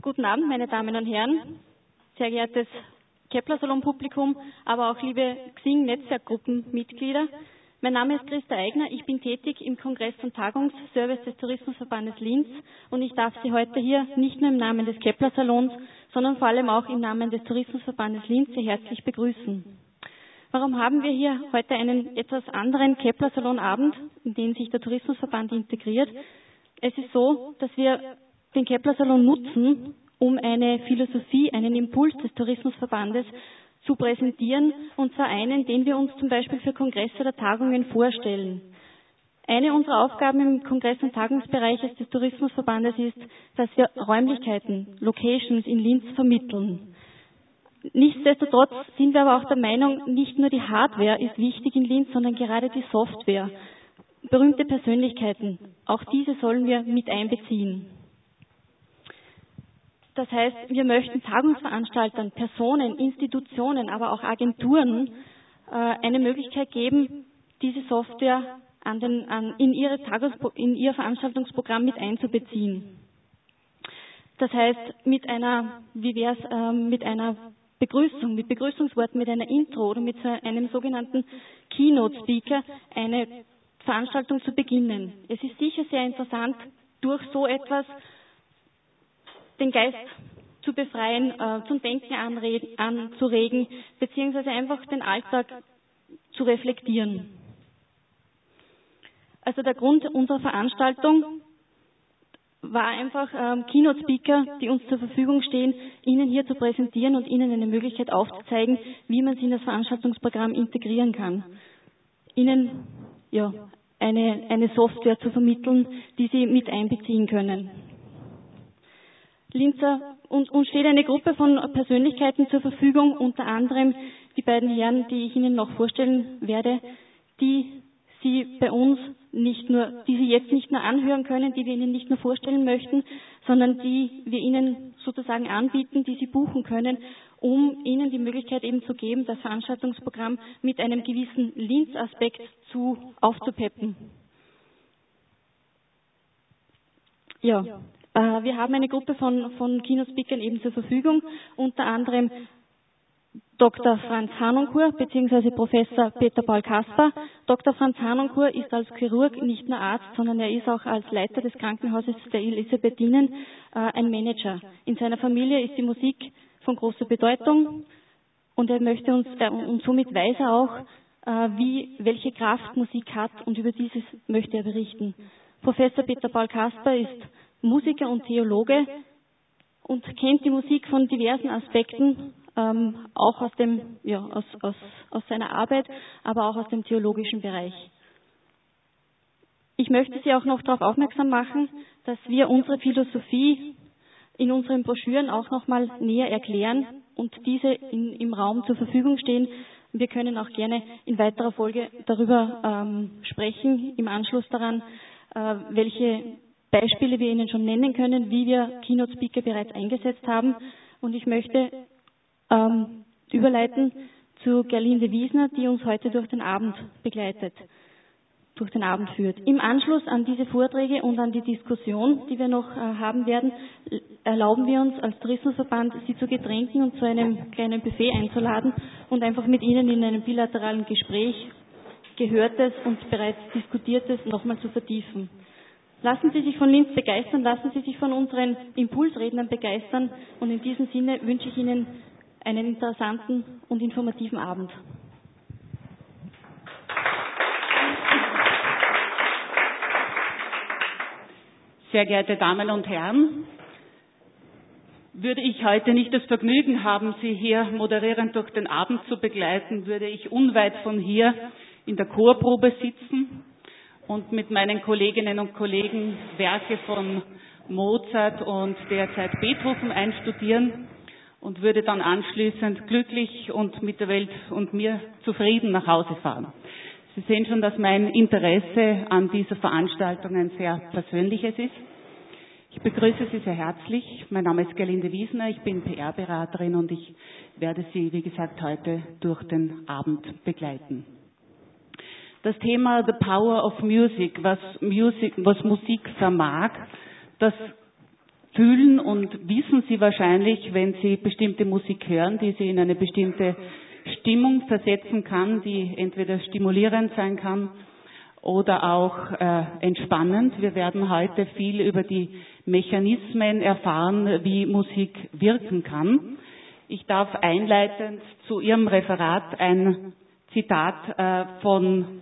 Guten Abend, meine Damen und Herren, sehr geehrtes Kepler-Salon-Publikum, aber auch liebe Xing-Netzwerkgruppenmitglieder. Mein Name ist Christa Eigner, ich bin tätig im Kongress- und Tagungsservice des Tourismusverbandes Linz und ich darf Sie heute hier nicht nur im Namen des Kepler-Salons, sondern vor allem auch im Namen des Tourismusverbandes Linz sehr herzlich begrüßen. Warum haben wir hier heute einen etwas anderen Kepler-Salon-Abend, in den sich der Tourismusverband integriert? Es ist so, dass wir den Kepler-Salon nutzen, um eine Philosophie, einen Impuls des Tourismusverbandes zu präsentieren, und zwar einen, den wir uns zum Beispiel für Kongresse oder Tagungen vorstellen. Eine unserer Aufgaben im Kongress- und Tagungsbereich des Tourismusverbandes ist, dass wir Räumlichkeiten, Locations in Linz vermitteln. Nichtsdestotrotz sind wir aber auch der Meinung, nicht nur die Hardware ist wichtig in Linz, sondern gerade die Software. Berühmte Persönlichkeiten, auch diese sollen wir mit einbeziehen. Das heißt, wir möchten Tagungsveranstaltern, Personen, Institutionen, aber auch Agenturen eine Möglichkeit geben, diese Software in ihr Veranstaltungsprogramm mit einzubeziehen. Das heißt, mit einer Begrüßung, mit Begrüßungsworten, mit einer Intro oder mit einem sogenannten Keynote-Speaker eine Veranstaltung zu beginnen. Es ist sicher sehr interessant, durch so etwas den Geist zu befreien, zum Denken anzuregen, beziehungsweise einfach den Alltag zu reflektieren. Also der Grund unserer Veranstaltung war einfach, Keynote-Speaker, die uns zur Verfügung stehen, Ihnen hier zu präsentieren und Ihnen eine Möglichkeit aufzuzeigen, wie man sie in das Veranstaltungsprogramm integrieren kann. Ihnen eine Software zu vermitteln, die Sie mit einbeziehen können. Uns steht eine Gruppe von Persönlichkeiten zur Verfügung, unter anderem die beiden Herren, die ich Ihnen noch vorstellen werde, die Sie jetzt nicht nur anhören können, die wir Ihnen nicht nur vorstellen möchten, sondern die wir Ihnen sozusagen anbieten, die Sie buchen können, um Ihnen die Möglichkeit eben zu geben, das Veranstaltungsprogramm mit einem gewissen Linz-Aspekt aufzupeppen. Ja. Wir haben eine Gruppe von Keynote-Speakern eben zur Verfügung, unter anderem Dr. Franz Hanonkur bzw. Professor Peter Paul Kasper. Dr. Franz Hanonkur ist als Chirurg nicht nur Arzt, sondern er ist auch als Leiter des Krankenhauses der Elisabethinen ein Manager. In seiner Familie ist die Musik von großer Bedeutung und er möchte uns, und somit weiß er auch, welche Kraft Musik hat, und über dieses möchte er berichten. Professor Peter Paul Kasper ist Musiker und Theologe und kennt die Musik von diversen Aspekten, auch aus seiner Arbeit, aber auch aus dem theologischen Bereich. Ich möchte Sie auch noch darauf aufmerksam machen, dass wir unsere Philosophie in unseren Broschüren auch nochmal näher erklären und diese im Raum zur Verfügung stehen. Wir können auch gerne in weiterer Folge darüber sprechen, im Anschluss daran, welche Beispiele wir Ihnen schon nennen können, wie wir Keynote-Speaker bereits eingesetzt haben. Und ich möchte überleiten zu Gerlinde Wiesner, die uns heute durch den Abend begleitet, durch den Abend führt. Im Anschluss an diese Vorträge und an die Diskussion, die wir noch haben werden, erlauben wir uns als Tourismusverband, Sie zu Getränken und zu einem kleinen Buffet einzuladen und einfach mit Ihnen in einem bilateralen Gespräch Gehörtes und bereits Diskutiertes nochmal zu vertiefen. Lassen Sie sich von Linz begeistern, lassen Sie sich von unseren Impulsrednern begeistern, und in diesem Sinne wünsche ich Ihnen einen interessanten und informativen Abend. Sehr geehrte Damen und Herren, würde ich heute nicht das Vergnügen haben, Sie hier moderierend durch den Abend zu begleiten, würde ich unweit von hier in der Chorprobe sitzen und mit meinen Kolleginnen und Kollegen Werke von Mozart und derzeit Beethoven einstudieren und würde dann anschließend glücklich und mit der Welt und mir zufrieden nach Hause fahren. Sie sehen schon, dass mein Interesse an dieser Veranstaltung ein sehr persönliches ist. Ich begrüße Sie sehr herzlich. Mein Name ist Gerlinde Wiesner, ich bin PR-Beraterin und ich werde Sie, wie gesagt, heute durch den Abend begleiten. Das Thema The Power of Music, was Musik vermag, das fühlen und wissen Sie wahrscheinlich, wenn Sie bestimmte Musik hören, die Sie in eine bestimmte Stimmung versetzen kann, die entweder stimulierend sein kann oder auch entspannend. Wir werden heute viel über die Mechanismen erfahren, wie Musik wirken kann. Ich darf einleitend zu Ihrem Referat ein Zitat von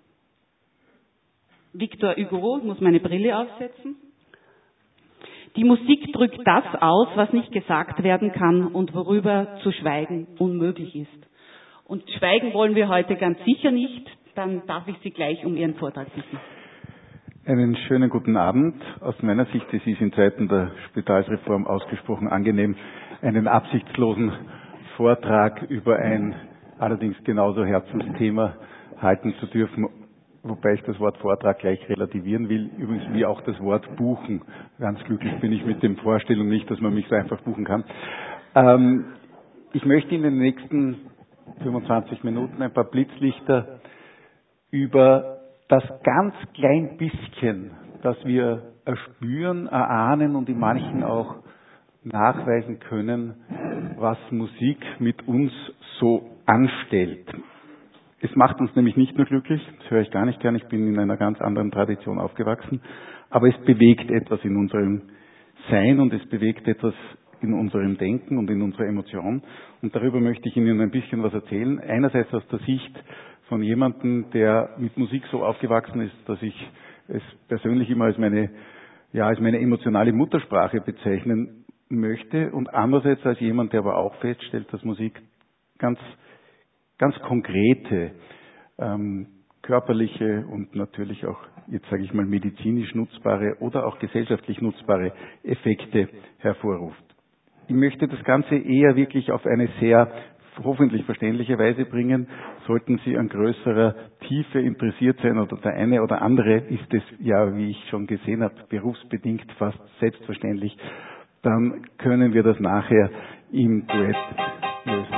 Victor Hugo, ich muss meine Brille aufsetzen. Die Musik drückt das aus, was nicht gesagt werden kann und worüber zu schweigen unmöglich ist. Und schweigen wollen wir heute ganz sicher nicht. Dann darf ich Sie gleich um Ihren Vortrag bitten. Einen schönen guten Abend. Aus meiner Sicht ist es in Zeiten der Spitalsreform ausgesprochen angenehm, einen absichtslosen Vortrag über ein allerdings genauso Herzensthema halten zu dürfen, wobei ich das Wort Vortrag gleich relativieren will, übrigens wie auch das Wort buchen. Ganz glücklich bin ich mit der Vorstellung nicht, dass man mich so einfach buchen kann. Ich möchte in den nächsten 25 Minuten ein paar Blitzlichter über das ganz klein bisschen, das wir erspüren, erahnen und in manchen auch nachweisen können, was Musik mit uns so anstellt. Es macht uns nämlich nicht nur glücklich, das höre ich gar nicht gern, ich bin in einer ganz anderen Tradition aufgewachsen, aber es bewegt etwas in unserem Sein und es bewegt etwas in unserem Denken und in unserer Emotion. Und darüber möchte ich Ihnen ein bisschen was erzählen. Einerseits aus der Sicht von jemandem, der mit Musik so aufgewachsen ist, dass ich es persönlich immer als meine emotionale Muttersprache bezeichnen möchte und andererseits als jemand, der aber auch feststellt, dass Musik ganz konkrete, körperliche und natürlich auch, jetzt sage ich mal, medizinisch nutzbare oder auch gesellschaftlich nutzbare Effekte hervorruft. Ich möchte das Ganze eher wirklich auf eine sehr hoffentlich verständliche Weise bringen. Sollten Sie an größerer Tiefe interessiert sein oder der eine oder andere ist es ja, wie ich schon gesehen habe, berufsbedingt fast selbstverständlich, dann können wir das nachher im Duett lösen.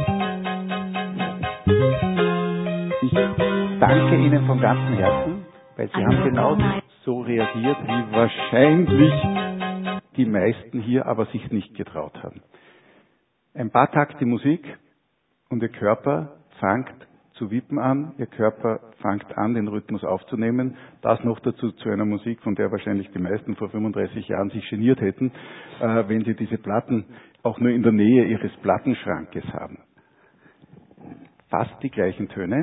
Ich danke Ihnen von ganzem Herzen, weil Sie haben genau so reagiert, wie wahrscheinlich die meisten hier aber sich nicht getraut haben. Ein paar Takte Musik und Ihr Körper fängt zu wippen an, Ihr Körper fängt an, den Rhythmus aufzunehmen. Das noch dazu zu einer Musik, von der wahrscheinlich die meisten vor 35 Jahren sich geniert hätten, wenn sie diese Platten auch nur in der Nähe ihres Plattenschrankes haben. Fast die gleichen Töne.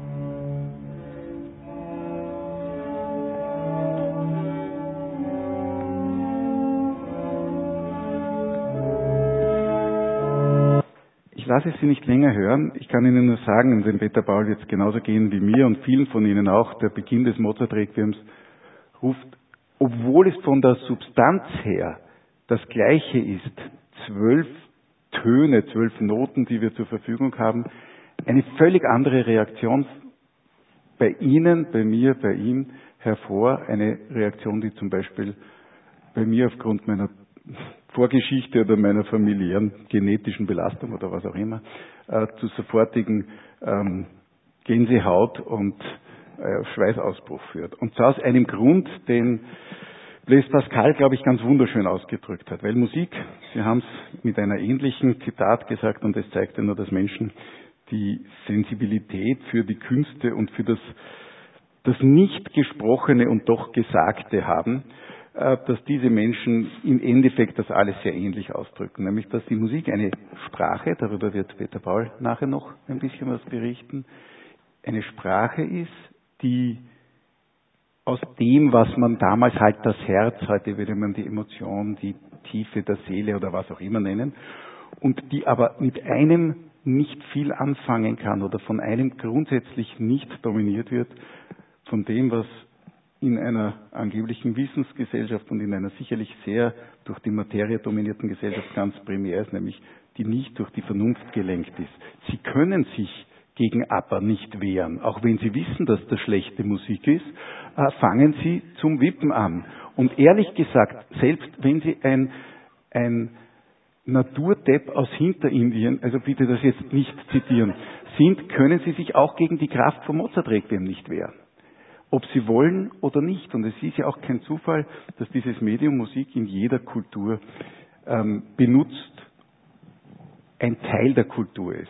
Ich lasse Sie nicht länger hören. Ich kann Ihnen nur sagen, und dem Peter Paul wird es genauso gehen wie mir und vielen von Ihnen auch, der Beginn des Mozart-Requiems ruft, obwohl es von der Substanz her das Gleiche ist, 12 Töne, 12 Noten, die wir zur Verfügung haben, eine völlig andere Reaktion bei Ihnen, bei mir, bei ihm hervor. Eine Reaktion, die zum Beispiel bei mir aufgrund meiner Vorgeschichte oder meiner familiären genetischen Belastung oder was auch immer zu sofortigen Gänsehaut und Schweißausbruch führt. Und zwar aus einem Grund, den Blaise Pascal, glaube ich, ganz wunderschön ausgedrückt hat. Weil Musik, Sie haben es mit einer ähnlichen Zitat gesagt und es zeigt ja nur, dass Menschen die Sensibilität für die Künste und für das nicht Gesprochene und doch Gesagte haben, dass diese Menschen im Endeffekt das alles sehr ähnlich ausdrücken. Nämlich, dass die Musik eine Sprache, darüber wird Peter Paul nachher noch ein bisschen was berichten, eine Sprache ist, die aus dem, was man damals halt das Herz, heute würde man die Emotion, die Tiefe der Seele oder was auch immer nennen, und die aber mit einem nicht viel anfangen kann oder von einem grundsätzlich nicht dominiert wird, von dem, was in einer angeblichen Wissensgesellschaft und in einer sicherlich sehr durch die Materie dominierten Gesellschaft ganz primär ist, nämlich die nicht durch die Vernunft gelenkt ist. Sie können sich gegen ABBA nicht wehren. Auch wenn Sie wissen, dass das schlechte Musik ist, fangen Sie zum Wippen an. Und ehrlich gesagt, selbst wenn Sie ein Naturdepp aus Hinterindien, also bitte das jetzt nicht zitieren, sind, können Sie sich auch gegen die Kraft von Mozart-Requiem nicht wehren. ob sie wollen oder nicht. Und es ist ja auch kein Zufall, dass dieses Medium Musik in jeder Kultur benutzt, ein Teil der Kultur ist.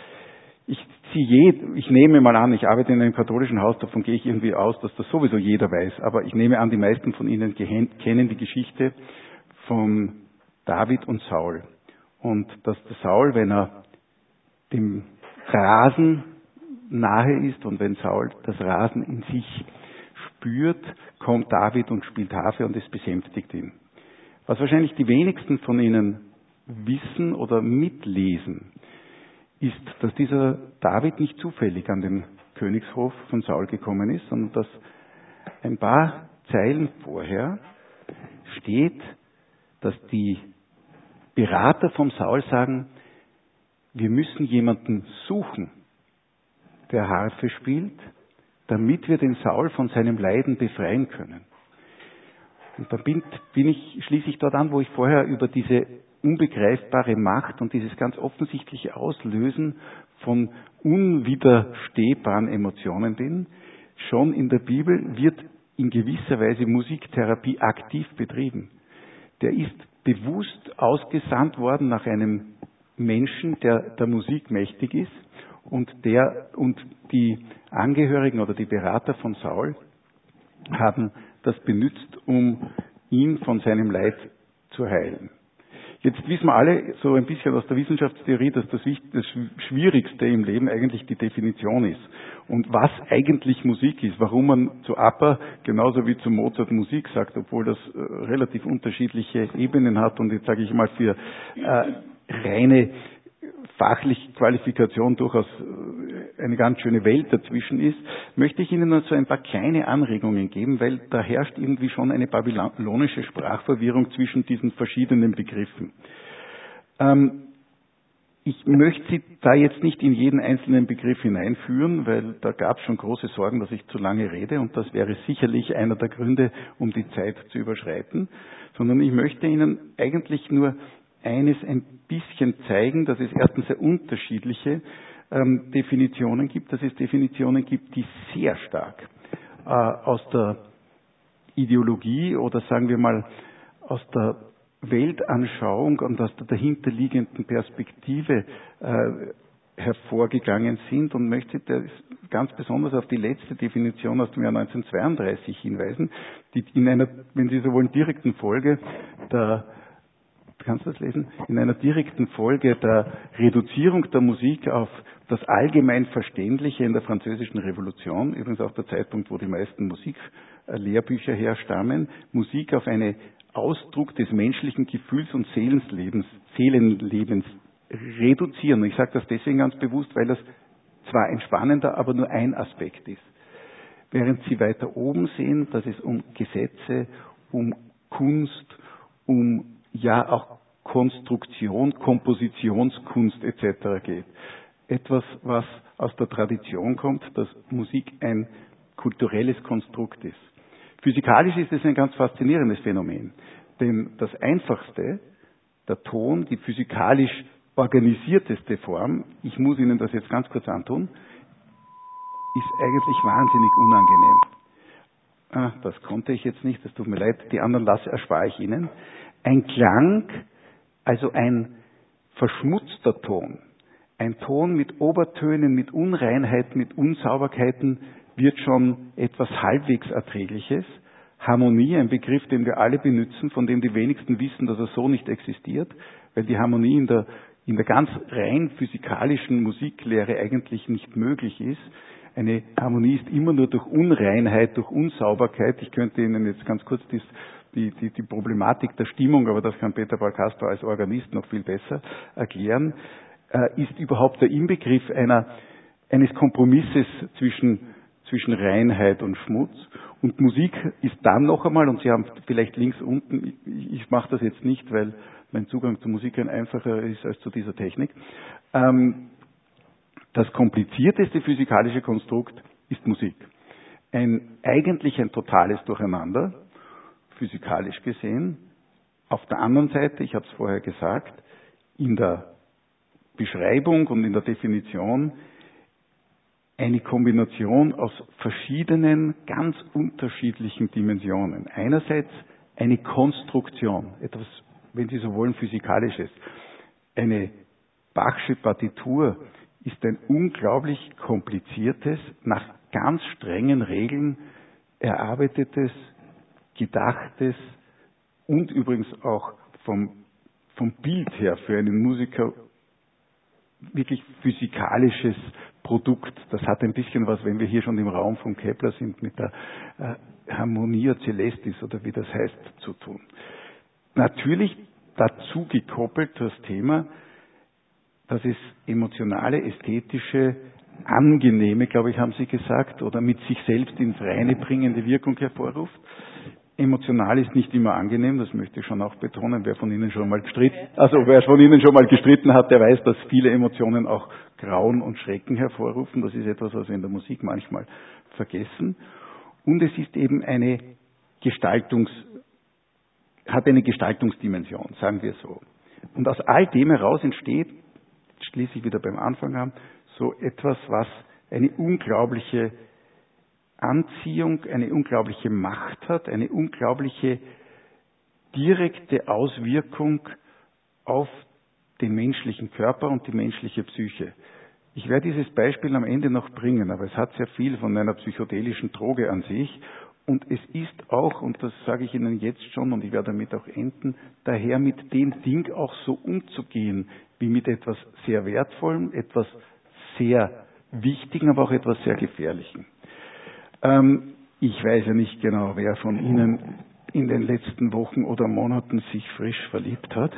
Ich nehme mal an, ich arbeite in einem katholischen Haus, davon gehe ich irgendwie aus, dass das sowieso jeder weiß, aber ich nehme an, die meisten von Ihnen kennen die Geschichte von David und Saul. Und dass der Saul, wenn er dem Rasen nahe ist und wenn Saul das Rasen in sich spürt, kommt David und spielt Harfe und es besänftigt ihn. Was wahrscheinlich die wenigsten von Ihnen wissen oder mitlesen, ist, dass dieser David nicht zufällig an den Königshof von Saul gekommen ist, sondern dass ein paar Zeilen vorher steht, dass die Berater vom Saul sagen, wir müssen jemanden suchen, der Harfe spielt, damit wir den Saul von seinem Leiden befreien können. Und dann schließe ich dort an, wo ich vorher über diese unbegreifbare Macht und dieses ganz offensichtliche Auslösen von unwiderstehbaren Emotionen bin. Schon in der Bibel wird in gewisser Weise Musiktherapie aktiv betrieben. Der ist bewusst ausgesandt worden nach einem Menschen, der der Musik mächtig ist und die Angehörigen oder die Berater von Saul haben das benutzt, um ihn von seinem Leid zu heilen. Jetzt wissen wir alle so ein bisschen aus der Wissenschaftstheorie, dass das Schwierigste im Leben eigentlich die Definition ist. Und was eigentlich Musik ist, warum man zu ABBA genauso wie zu Mozart Musik sagt, obwohl das relativ unterschiedliche Ebenen hat und jetzt sage ich mal für reine fachliche Qualifikation durchaus eine ganz schöne Welt dazwischen ist, möchte ich Ihnen nur so ein paar kleine Anregungen geben, weil da herrscht irgendwie schon eine babylonische Sprachverwirrung zwischen diesen verschiedenen Begriffen. Ich möchte Sie da jetzt nicht in jeden einzelnen Begriff hineinführen, weil da gab es schon große Sorgen, dass ich zu lange rede und das wäre sicherlich einer der Gründe, um die Zeit zu überschreiten, sondern ich möchte Ihnen eigentlich nur eines ein bisschen zeigen, dass es erstens sehr unterschiedliche Definitionen gibt, dass es Definitionen gibt, die sehr stark aus der Ideologie oder sagen wir mal aus der Weltanschauung und aus der dahinterliegenden Perspektive hervorgegangen sind und möchte ganz besonders auf die letzte Definition aus dem Jahr 1932 hinweisen, die in einer, wenn Sie so wollen, direkten Folge in einer direkten Folge der Reduzierung der Musik auf das allgemein Verständliche in der Französischen Revolution, übrigens auch der Zeitpunkt, wo die meisten Musiklehrbücher herstammen, Musik auf einen Ausdruck des menschlichen Gefühls und Seelenlebens reduzieren. Und ich sage das deswegen ganz bewusst, weil das zwar ein spannender, aber nur ein Aspekt ist. Während Sie weiter oben sehen, dass es um Gesetze, um Kunst, um ja auch Konstruktion, Kompositionskunst etc. geht. Etwas, was aus der Tradition kommt, dass Musik ein kulturelles Konstrukt ist. Physikalisch ist es ein ganz faszinierendes Phänomen, denn das Einfachste, der Ton, die physikalisch organisierteste Form, ich muss Ihnen das jetzt ganz kurz antun, ist eigentlich wahnsinnig unangenehm. Das konnte ich jetzt nicht, das tut mir leid, die anderen erspare ich Ihnen. Ein Klang, also ein verschmutzter Ton, ein Ton mit Obertönen, mit Unreinheiten, mit Unsauberkeiten wird schon etwas halbwegs Erträgliches. Harmonie, ein Begriff, den wir alle benutzen, von dem die wenigsten wissen, dass er so nicht existiert, weil die Harmonie in der ganz rein physikalischen Musiklehre eigentlich nicht möglich ist. Eine Harmonie ist immer nur durch Unreinheit, durch Unsauberkeit. Ich könnte Ihnen jetzt ganz kurz die Problematik der Stimmung, aber das kann Peter Paul Castor als Organist noch viel besser erklären, ist überhaupt der Inbegriff eines Kompromisses zwischen Reinheit und Schmutz. Und Musik ist dann noch einmal, und Sie haben vielleicht links unten, ich mache das jetzt nicht, weil mein Zugang zur Musik ein einfacher ist als zu dieser Technik, das komplizierteste physikalische Konstrukt ist Musik. Eigentlich ein totales Durcheinander, physikalisch gesehen. Auf der anderen Seite, ich habe es vorher gesagt, in der Beschreibung und in der Definition eine Kombination aus verschiedenen, ganz unterschiedlichen Dimensionen. Einerseits eine Konstruktion, etwas, wenn Sie so wollen, Physikalisches. Eine Bachsche Partitur ist ein unglaublich kompliziertes, nach ganz strengen Regeln erarbeitetes, gedachtes und übrigens auch vom Bild her für einen Musiker wirklich physikalisches Produkt. Das hat ein bisschen was, wenn wir hier schon im Raum von Kepler sind, mit der Harmonia Celestis oder wie das heißt, zu tun. Natürlich dazu gekoppelt das Thema, dass es emotionale, ästhetische, angenehme, glaube ich, haben Sie gesagt, oder mit sich selbst ins Reine bringende Wirkung hervorruft. Emotional ist nicht immer angenehm, das möchte ich schon auch betonen. Wer von Ihnen schon mal gestritten hat, der weiß, dass viele Emotionen auch Grauen und Schrecken hervorrufen. Das ist etwas, was wir in der Musik manchmal vergessen. Und es ist eben hat eine Gestaltungsdimension, sagen wir so. Und aus all dem heraus entsteht, schließe ich wieder beim Anfang an, so etwas, was eine unglaubliche Anziehung, eine unglaubliche Macht hat, eine unglaubliche direkte Auswirkung auf den menschlichen Körper und die menschliche Psyche. Ich werde dieses Beispiel am Ende noch bringen, aber es hat sehr viel von einer psychedelischen Droge an sich und es ist auch, und das sage ich Ihnen jetzt schon und ich werde damit auch enden, daher mit dem Ding auch so umzugehen, wie mit etwas sehr Wertvollem, etwas sehr Wichtigen, aber auch etwas sehr Gefährlichem. Ich weiß ja nicht genau, wer von Ihnen in den letzten Wochen oder Monaten sich frisch verliebt hat.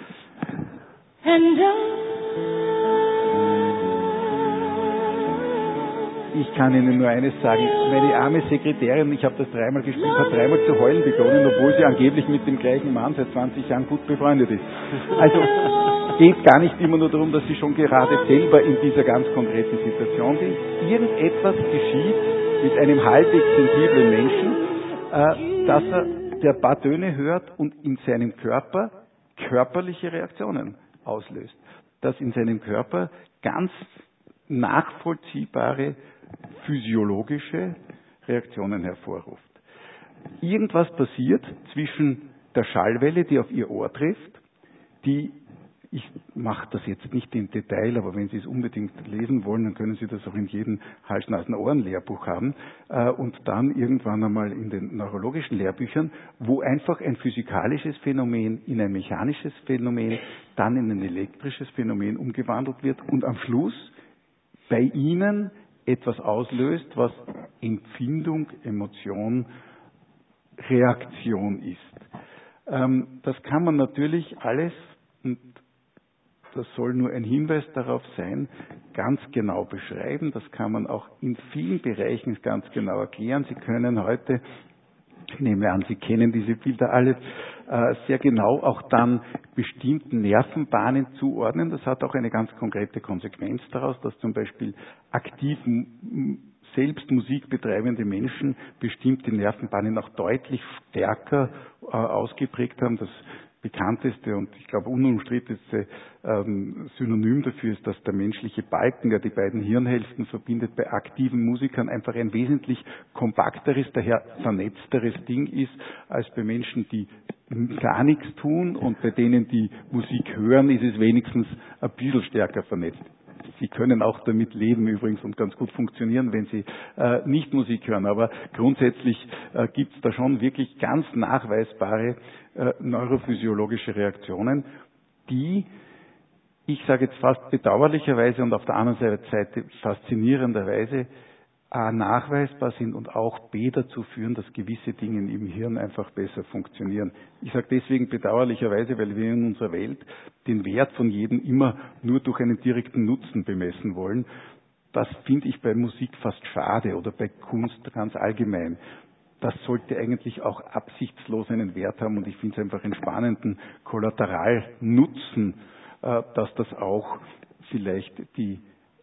Ich kann Ihnen nur eines sagen, meine arme Sekretärin, ich habe das dreimal gespielt, hat dreimal zu heulen begonnen, obwohl sie angeblich mit dem gleichen Mann seit 20 Jahren gut befreundet ist. Also geht gar nicht immer nur darum, dass Sie schon gerade selber in dieser ganz konkreten Situation sind. Irgendetwas geschieht mit einem halbwegs sensiblen Menschen, dass der paar Töne hört und in seinem Körper körperliche Reaktionen auslöst. Dass in seinem Körper ganz nachvollziehbare physiologische Reaktionen hervorruft. Irgendwas passiert zwischen der Schallwelle, die auf Ihr Ohr trifft, ich mache das jetzt nicht im Detail, aber wenn Sie es unbedingt lesen wollen, dann können Sie das auch in jedem Hals-Nasen-Ohren-Lehrbuch haben und dann irgendwann einmal in den neurologischen Lehrbüchern, wo einfach ein physikalisches Phänomen in ein mechanisches Phänomen, dann in ein elektrisches Phänomen umgewandelt wird und am Schluss bei Ihnen etwas auslöst, was Empfindung, Emotion, Reaktion ist. Das kann man natürlich alles, und das soll nur ein Hinweis darauf sein, ganz genau beschreiben. Das kann man auch in vielen Bereichen ganz genau erklären. Sie können heute, ich nehme an, Sie kennen diese Bilder alle, sehr genau auch dann bestimmten Nervenbahnen zuordnen. Das hat auch eine ganz konkrete Konsequenz daraus, dass zum Beispiel aktiv selbst Musik betreibende Menschen bestimmte Nervenbahnen auch deutlich stärker ausgeprägt haben. Das bekannteste und ich glaube unumstrittenste Synonym dafür ist, dass der menschliche Balken, der die beiden Hirnhälften verbindet, bei aktiven Musikern einfach ein wesentlich kompakteres, daher vernetzteres Ding ist, als bei Menschen, die gar nichts tun, und bei denen, die Musik hören, ist es wenigstens ein bisschen stärker vernetzt. Sie können auch damit leben übrigens und ganz gut funktionieren, wenn Sie nicht Musik hören. Aber grundsätzlich gibt es da schon wirklich ganz nachweisbare neurophysiologische Reaktionen, die, ich sage jetzt fast bedauerlicherweise und auf der anderen Seite faszinierenderweise, A, nachweisbar sind und auch B, dazu führen, dass gewisse Dinge im Hirn einfach besser funktionieren. Ich sage deswegen bedauerlicherweise, weil wir in unserer Welt den Wert von jedem immer nur durch einen direkten Nutzen bemessen wollen. Das finde ich bei Musik fast schade oder bei Kunst ganz allgemein. Das sollte eigentlich auch absichtslos einen Wert haben und ich finde es einfach einen spannenden Kollateralnutzen, dass das auch vielleicht die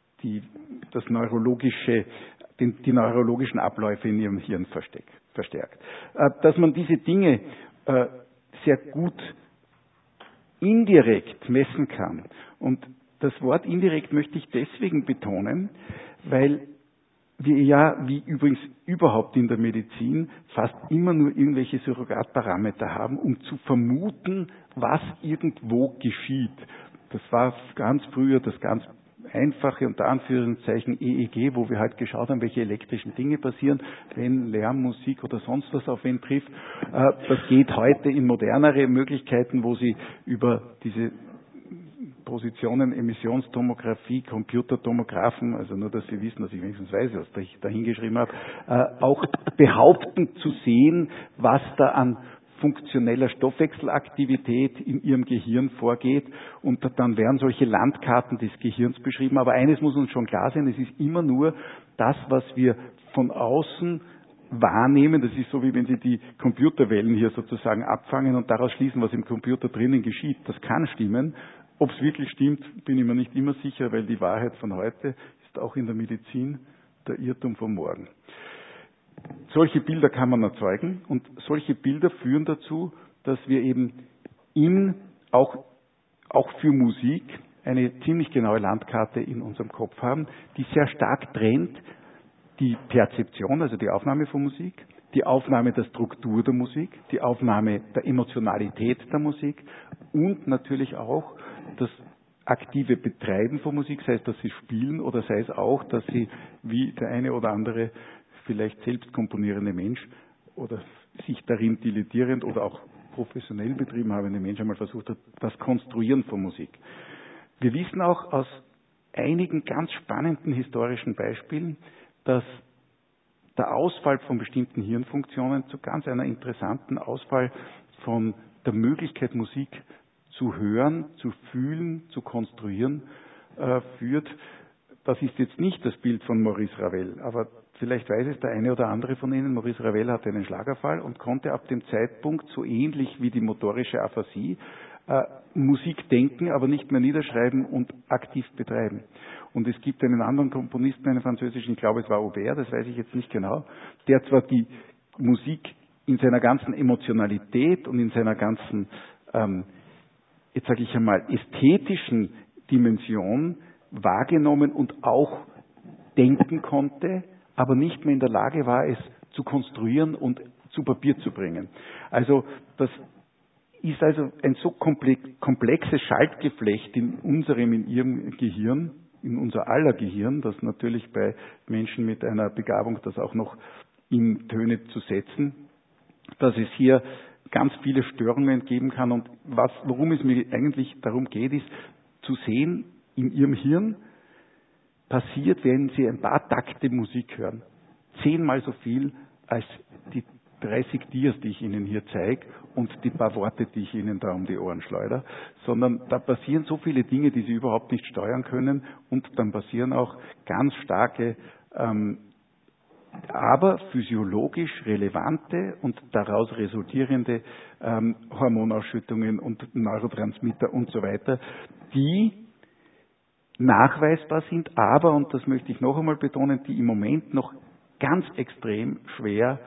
neurologischen Abläufe in Ihrem Hirn verstärkt. Dass man diese Dinge sehr gut indirekt messen kann. Und das Wort indirekt möchte ich deswegen betonen, weil wir ja, wie übrigens überhaupt in der Medizin, fast immer nur irgendwelche Surrogatparameter haben, um zu vermuten, was irgendwo geschieht. Das war ganz früher das ganz einfache, unter Anführungszeichen, EEG, wo wir halt geschaut haben, welche elektrischen Dinge passieren, wenn Lärm, Musik oder sonst was auf wen trifft. Das geht heute in modernere Möglichkeiten, wo Sie über diese Positionen, Emissionstomographie, Computertomographen, also nur, dass Sie wissen, dass ich wenigstens weiß, was ich da hingeschrieben habe, auch behaupten zu sehen, was da an funktioneller Stoffwechselaktivität in Ihrem Gehirn vorgeht, und dann werden solche Landkarten des Gehirns beschrieben. Aber eines muss uns schon klar sein, es ist immer nur das, was wir von außen wahrnehmen. Das ist so, wie wenn Sie die Computerwellen hier sozusagen abfangen und daraus schließen, was im Computer drinnen geschieht. Das kann stimmen. Ob es wirklich stimmt, bin ich mir nicht immer sicher, weil die Wahrheit von heute ist auch in der Medizin der Irrtum von morgen. Solche Bilder kann man erzeugen, und solche Bilder führen dazu, dass wir eben auch für Musik eine ziemlich genaue Landkarte in unserem Kopf haben, die sehr stark trennt die Perzeption, also die Aufnahme von Musik, die Aufnahme der Struktur der Musik, die Aufnahme der Emotionalität der Musik und natürlich auch das aktive Betreiben von Musik, sei es, dass Sie spielen oder sei es auch, dass Sie, wie der eine oder andere vielleicht selbst komponierende Mensch oder sich darin dilettierend oder auch professionell betrieben habende Mensch einmal versucht hat, das Konstruieren von Musik. Wir wissen auch aus einigen ganz spannenden historischen Beispielen, dass der Ausfall von bestimmten Hirnfunktionen zu ganz einer interessanten Ausfall von der Möglichkeit, Musik zu hören, zu fühlen, zu konstruieren, führt. Das ist jetzt nicht das Bild von Maurice Ravel, aber vielleicht weiß es der eine oder andere von Ihnen. Maurice Ravel hatte einen Schlaganfall und konnte ab dem Zeitpunkt, so ähnlich wie die motorische Aphasie, Musik denken, aber nicht mehr niederschreiben und aktiv betreiben. Und es gibt einen anderen Komponisten, einen französischen, ich glaube es war Aubert, das weiß ich jetzt nicht genau, der zwar die Musik in seiner ganzen Emotionalität und in seiner ganzen, jetzt sage ich einmal, ästhetischen Dimension wahrgenommen und auch denken konnte, aber nicht mehr in der Lage war, es zu konstruieren und zu Papier zu bringen. Also das ist also ein so komplexes Schaltgeflecht in Ihrem Gehirn, in unser aller Gehirn, das natürlich bei Menschen mit einer Begabung, das auch noch in Töne zu setzen, dass es hier ganz viele Störungen geben kann. Und worum es mir eigentlich darum geht, ist zu sehen, in Ihrem Hirn passiert, wenn Sie ein paar Takte Musik hören, 10-mal so viel als die 30 Dias, die ich Ihnen hier zeige, und die paar Worte, die ich Ihnen da um die Ohren schleudere, sondern da passieren so viele Dinge, die Sie überhaupt nicht steuern können, und dann passieren auch ganz starke, aber physiologisch relevante und daraus resultierende Hormonausschüttungen und Neurotransmitter und so weiter, die nachweisbar sind, aber, und das möchte ich noch einmal betonen, die im Moment noch ganz extrem schwer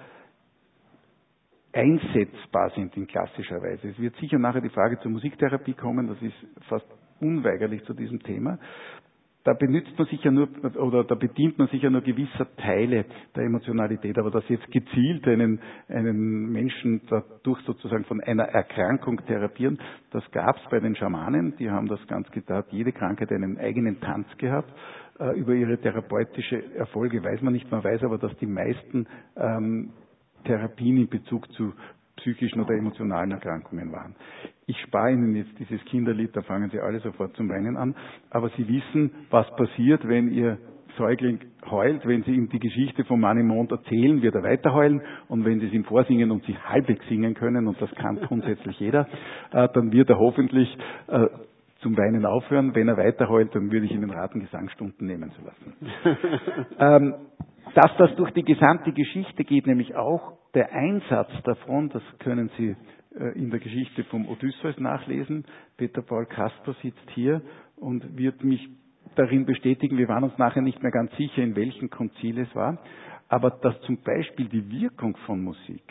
einsetzbar sind in klassischer Weise. Es wird sicher nachher die Frage zur Musiktherapie kommen, das ist fast unweigerlich zu diesem Thema. Da bedient man sich ja nur gewisser Teile der Emotionalität, aber dass jetzt gezielt einen Menschen dadurch sozusagen von einer Erkrankung therapieren, das gab es bei den Schamanen, die haben das ganz getan, jede Krankheit einen eigenen Tanz gehabt. Über ihre therapeutische Erfolge weiß man nicht, man weiß aber, dass die meisten Therapien in Bezug zu psychischen oder emotionalen Erkrankungen waren. Ich spare Ihnen jetzt dieses Kinderlied, da fangen Sie alle sofort zum Weinen an, aber Sie wissen, was passiert, wenn Ihr Säugling heult. Wenn Sie ihm die Geschichte von Manimond erzählen, wird er weiter heulen, und wenn Sie es ihm vorsingen und Sie halbwegs singen können, und das kann grundsätzlich jeder, dann wird er hoffentlich zum Weinen aufhören. Wenn er weiter heult, dann würde ich Ihnen raten, Gesangsstunden nehmen zu lassen. Dass das durch die gesamte Geschichte geht, nämlich auch der Einsatz davon, das können Sie in der Geschichte vom Odysseus nachlesen. Peter Paul Kasper sitzt hier und wird mich darin bestätigen. Wir waren uns nachher nicht mehr ganz sicher, in welchem Konzil es war, aber dass zum Beispiel die Wirkung von Musik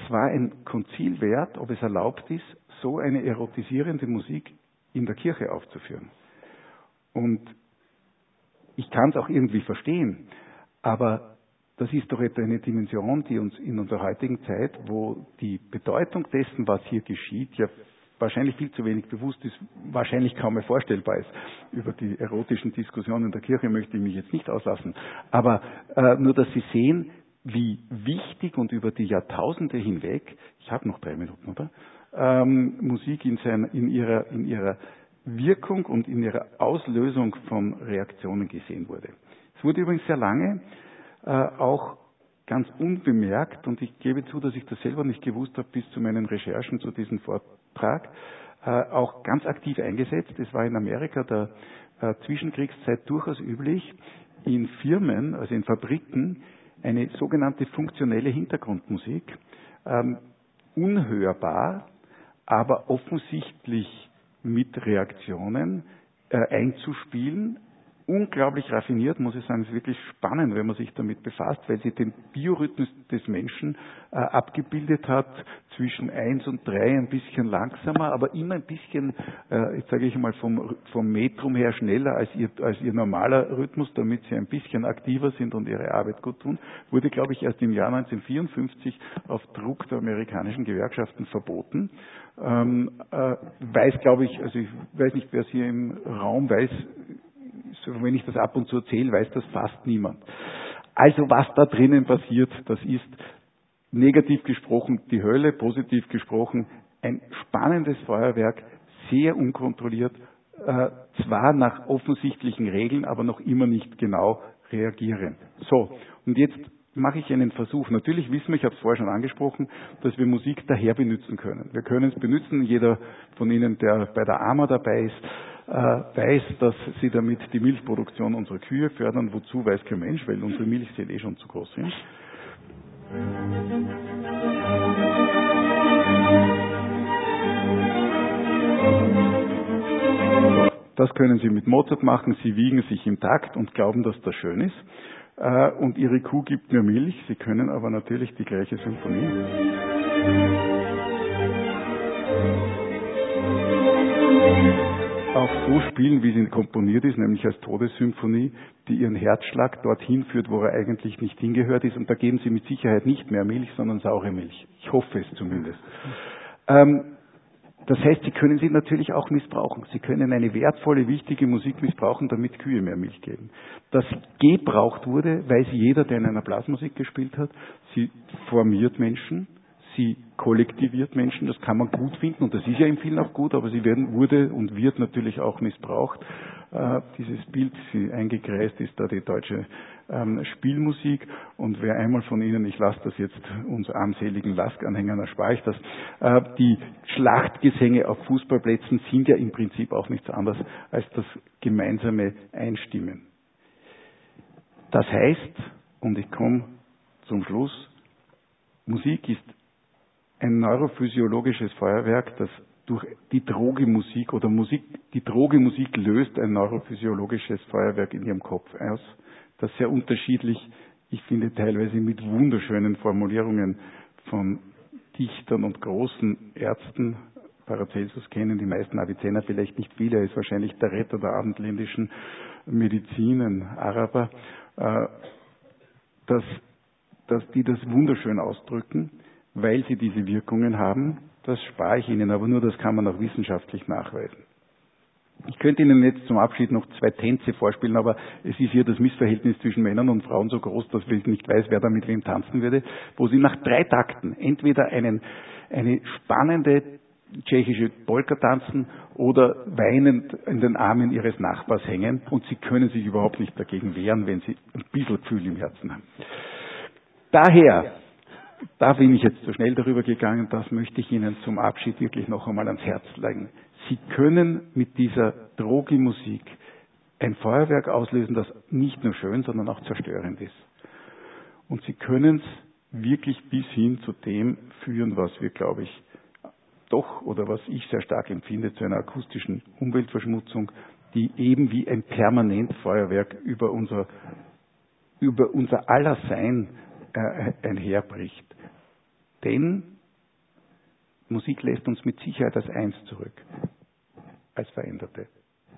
war ein Konzil wert, ob es erlaubt ist, so eine erotisierende Musik in der Kirche aufzuführen. Und ich kann es auch irgendwie verstehen, aber das ist doch etwa eine Dimension, die uns in unserer heutigen Zeit, wo die Bedeutung dessen, was hier geschieht, ja wahrscheinlich viel zu wenig bewusst ist, wahrscheinlich kaum mehr vorstellbar ist. Über die erotischen Diskussionen in der Kirche möchte ich mich jetzt nicht auslassen. Aber nur, dass Sie sehen, wie wichtig und über die Jahrtausende hinweg, ich habe noch 3 Minuten, oder? Musik in ihrer Wirkung und in ihrer Auslösung von Reaktionen gesehen wurde. Es wurde übrigens sehr lange auch ganz unbemerkt, und ich gebe zu, dass ich das selber nicht gewusst habe bis zu meinen Recherchen zu diesem Vortrag, auch ganz aktiv eingesetzt. Es war in Amerika der Zwischenkriegszeit durchaus üblich, in Firmen, also in Fabriken, eine sogenannte funktionelle Hintergrundmusik, unhörbar, aber offensichtlich mit Reaktionen einzuspielen. Unglaublich raffiniert, muss ich sagen, es ist wirklich spannend, wenn man sich damit befasst, weil sie den Biorhythmus des Menschen abgebildet hat, zwischen 1 und 3 ein bisschen langsamer, aber immer ein bisschen, jetzt sage ich mal, vom Metrum her schneller als ihr normaler Rhythmus, damit sie ein bisschen aktiver sind und ihre Arbeit gut tun, wurde, glaube ich, erst im Jahr 1954 auf Druck der amerikanischen Gewerkschaften verboten. Weiß, glaube ich, also ich weiß nicht, wer es hier im Raum weiß, wenn ich das ab und zu erzähle, weiß das fast niemand. Also was da drinnen passiert, das ist negativ gesprochen die Hölle, positiv gesprochen ein spannendes Feuerwerk, sehr unkontrolliert, zwar nach offensichtlichen Regeln, aber noch immer nicht genau reagierend. So, und jetzt mache ich einen Versuch. Natürlich wissen wir, ich habe es vorher schon angesprochen, dass wir Musik daher benutzen können. Wir können es benutzen, jeder von Ihnen, der bei der AMA dabei ist, weiß, dass sie damit die Milchproduktion unserer Kühe fördern. Wozu, weiß kein Mensch, weil unsere Milchsäle eh schon zu groß sind. Das können Sie mit Mozart machen. Sie wiegen sich im Takt und glauben, dass das schön ist. Und Ihre Kuh gibt mir Milch. Sie können aber natürlich die gleiche Symphonie. Auch so spielen, wie sie komponiert ist, nämlich als Todessymphonie, die ihren Herzschlag dorthin führt, wo er eigentlich nicht hingehört ist. Und da geben sie mit Sicherheit nicht mehr Milch, sondern saure Milch. Ich hoffe es zumindest. Das heißt, Sie können sie natürlich auch missbrauchen. Sie können eine wertvolle, wichtige Musik missbrauchen, damit Kühe mehr Milch geben. Das gebraucht wurde, weiß jeder, der in einer Blasmusik gespielt hat. Sie formiert Menschen. Sie kollektiviert Menschen, das kann man gut finden und das ist ja in vielen auch gut, aber sie wurde und wird natürlich auch missbraucht. Dieses Bild, sie eingekreist ist da die deutsche Spielmusik und wer einmal von Ihnen, ich lasse das jetzt uns armseligen Lask-Anhängern, erspare ich das, die Schlachtgesänge auf Fußballplätzen sind ja im Prinzip auch nichts anderes als das gemeinsame Einstimmen. Das heißt, und ich komme zum Schluss, Musik ist ein neurophysiologisches Feuerwerk, das durch die Drogemusik oder die Drogemusik löst ein neurophysiologisches Feuerwerk in ihrem Kopf aus, das sehr unterschiedlich, ich finde teilweise mit wunderschönen Formulierungen von Dichtern und großen Ärzten, Paracelsus kennen die meisten, Avicenna vielleicht nicht viele, er ist wahrscheinlich der Retter der abendländischen Medizin, ein Araber, dass die das wunderschön ausdrücken, weil sie diese Wirkungen haben. Das spare ich Ihnen, aber nur das kann man auch wissenschaftlich nachweisen. Ich könnte Ihnen jetzt zum Abschied noch 2 Tänze vorspielen, aber es ist hier das Missverhältnis zwischen Männern und Frauen so groß, dass ich nicht weiß, wer da mit wem tanzen würde, wo Sie nach 3 Takten entweder eine spannende tschechische Polka tanzen oder weinend in den Armen Ihres Nachbars hängen und Sie können sich überhaupt nicht dagegen wehren, wenn Sie ein bisschen Gefühl im Herzen haben. Daher, da bin ich jetzt zu schnell darüber gegangen, das möchte ich Ihnen zum Abschied wirklich noch einmal ans Herz legen. Sie können mit dieser Drogi-Musik ein Feuerwerk auslösen, das nicht nur schön, sondern auch zerstörend ist. Und Sie können es wirklich bis hin zu dem führen, was wir, glaube ich, doch, oder was ich sehr stark empfinde, zu einer akustischen Umweltverschmutzung, die eben wie ein permanent Feuerwerk über unser aller Sein einherbricht. Denn Musik lässt uns mit Sicherheit als eins zurück, als Veränderte.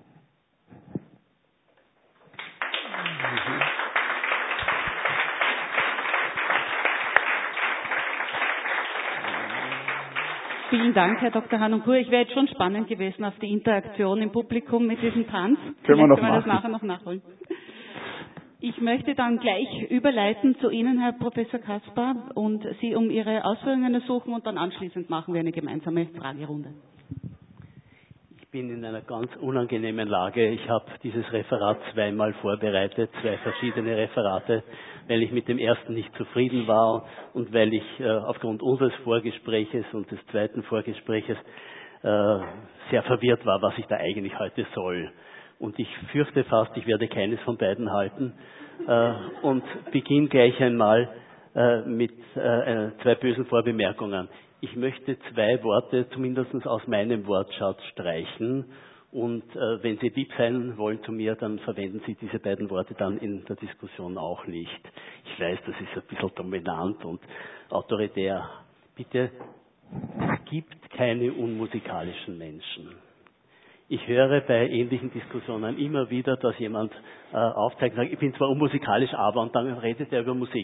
Vielen Dank, Herr Dr. Hanonkur. Ich wäre jetzt schon spannend gewesen auf die Interaktion im Publikum mit diesem Tanz. Können wir noch das nachher noch nachholen. Ich möchte dann gleich überleiten zu Ihnen, Herr Professor Kaspar, und Sie um Ihre Ausführungen ersuchen und dann anschließend machen wir eine gemeinsame Fragerunde. Ich bin in einer ganz unangenehmen Lage. Ich habe dieses Referat zweimal vorbereitet, 2 verschiedene Referate, weil ich mit dem ersten nicht zufrieden war und weil ich aufgrund unseres Vorgespräches und des zweiten Vorgespräches sehr verwirrt war, was ich da eigentlich heute soll. Und ich fürchte fast, ich werde keines von beiden halten und beginne gleich einmal mit 2 bösen Vorbemerkungen. Ich möchte 2 Worte zumindest aus meinem Wortschatz streichen und wenn Sie lieb sein wollen zu mir, dann verwenden Sie diese beiden Worte dann in der Diskussion auch nicht. Ich weiß, das ist ein bisschen dominant und autoritär. Bitte, es gibt keine unmusikalischen Menschen. Ich höre bei ähnlichen Diskussionen immer wieder, dass jemand aufzeigt und sagt, ich bin zwar unmusikalisch, aber, und dann redet er über Musik.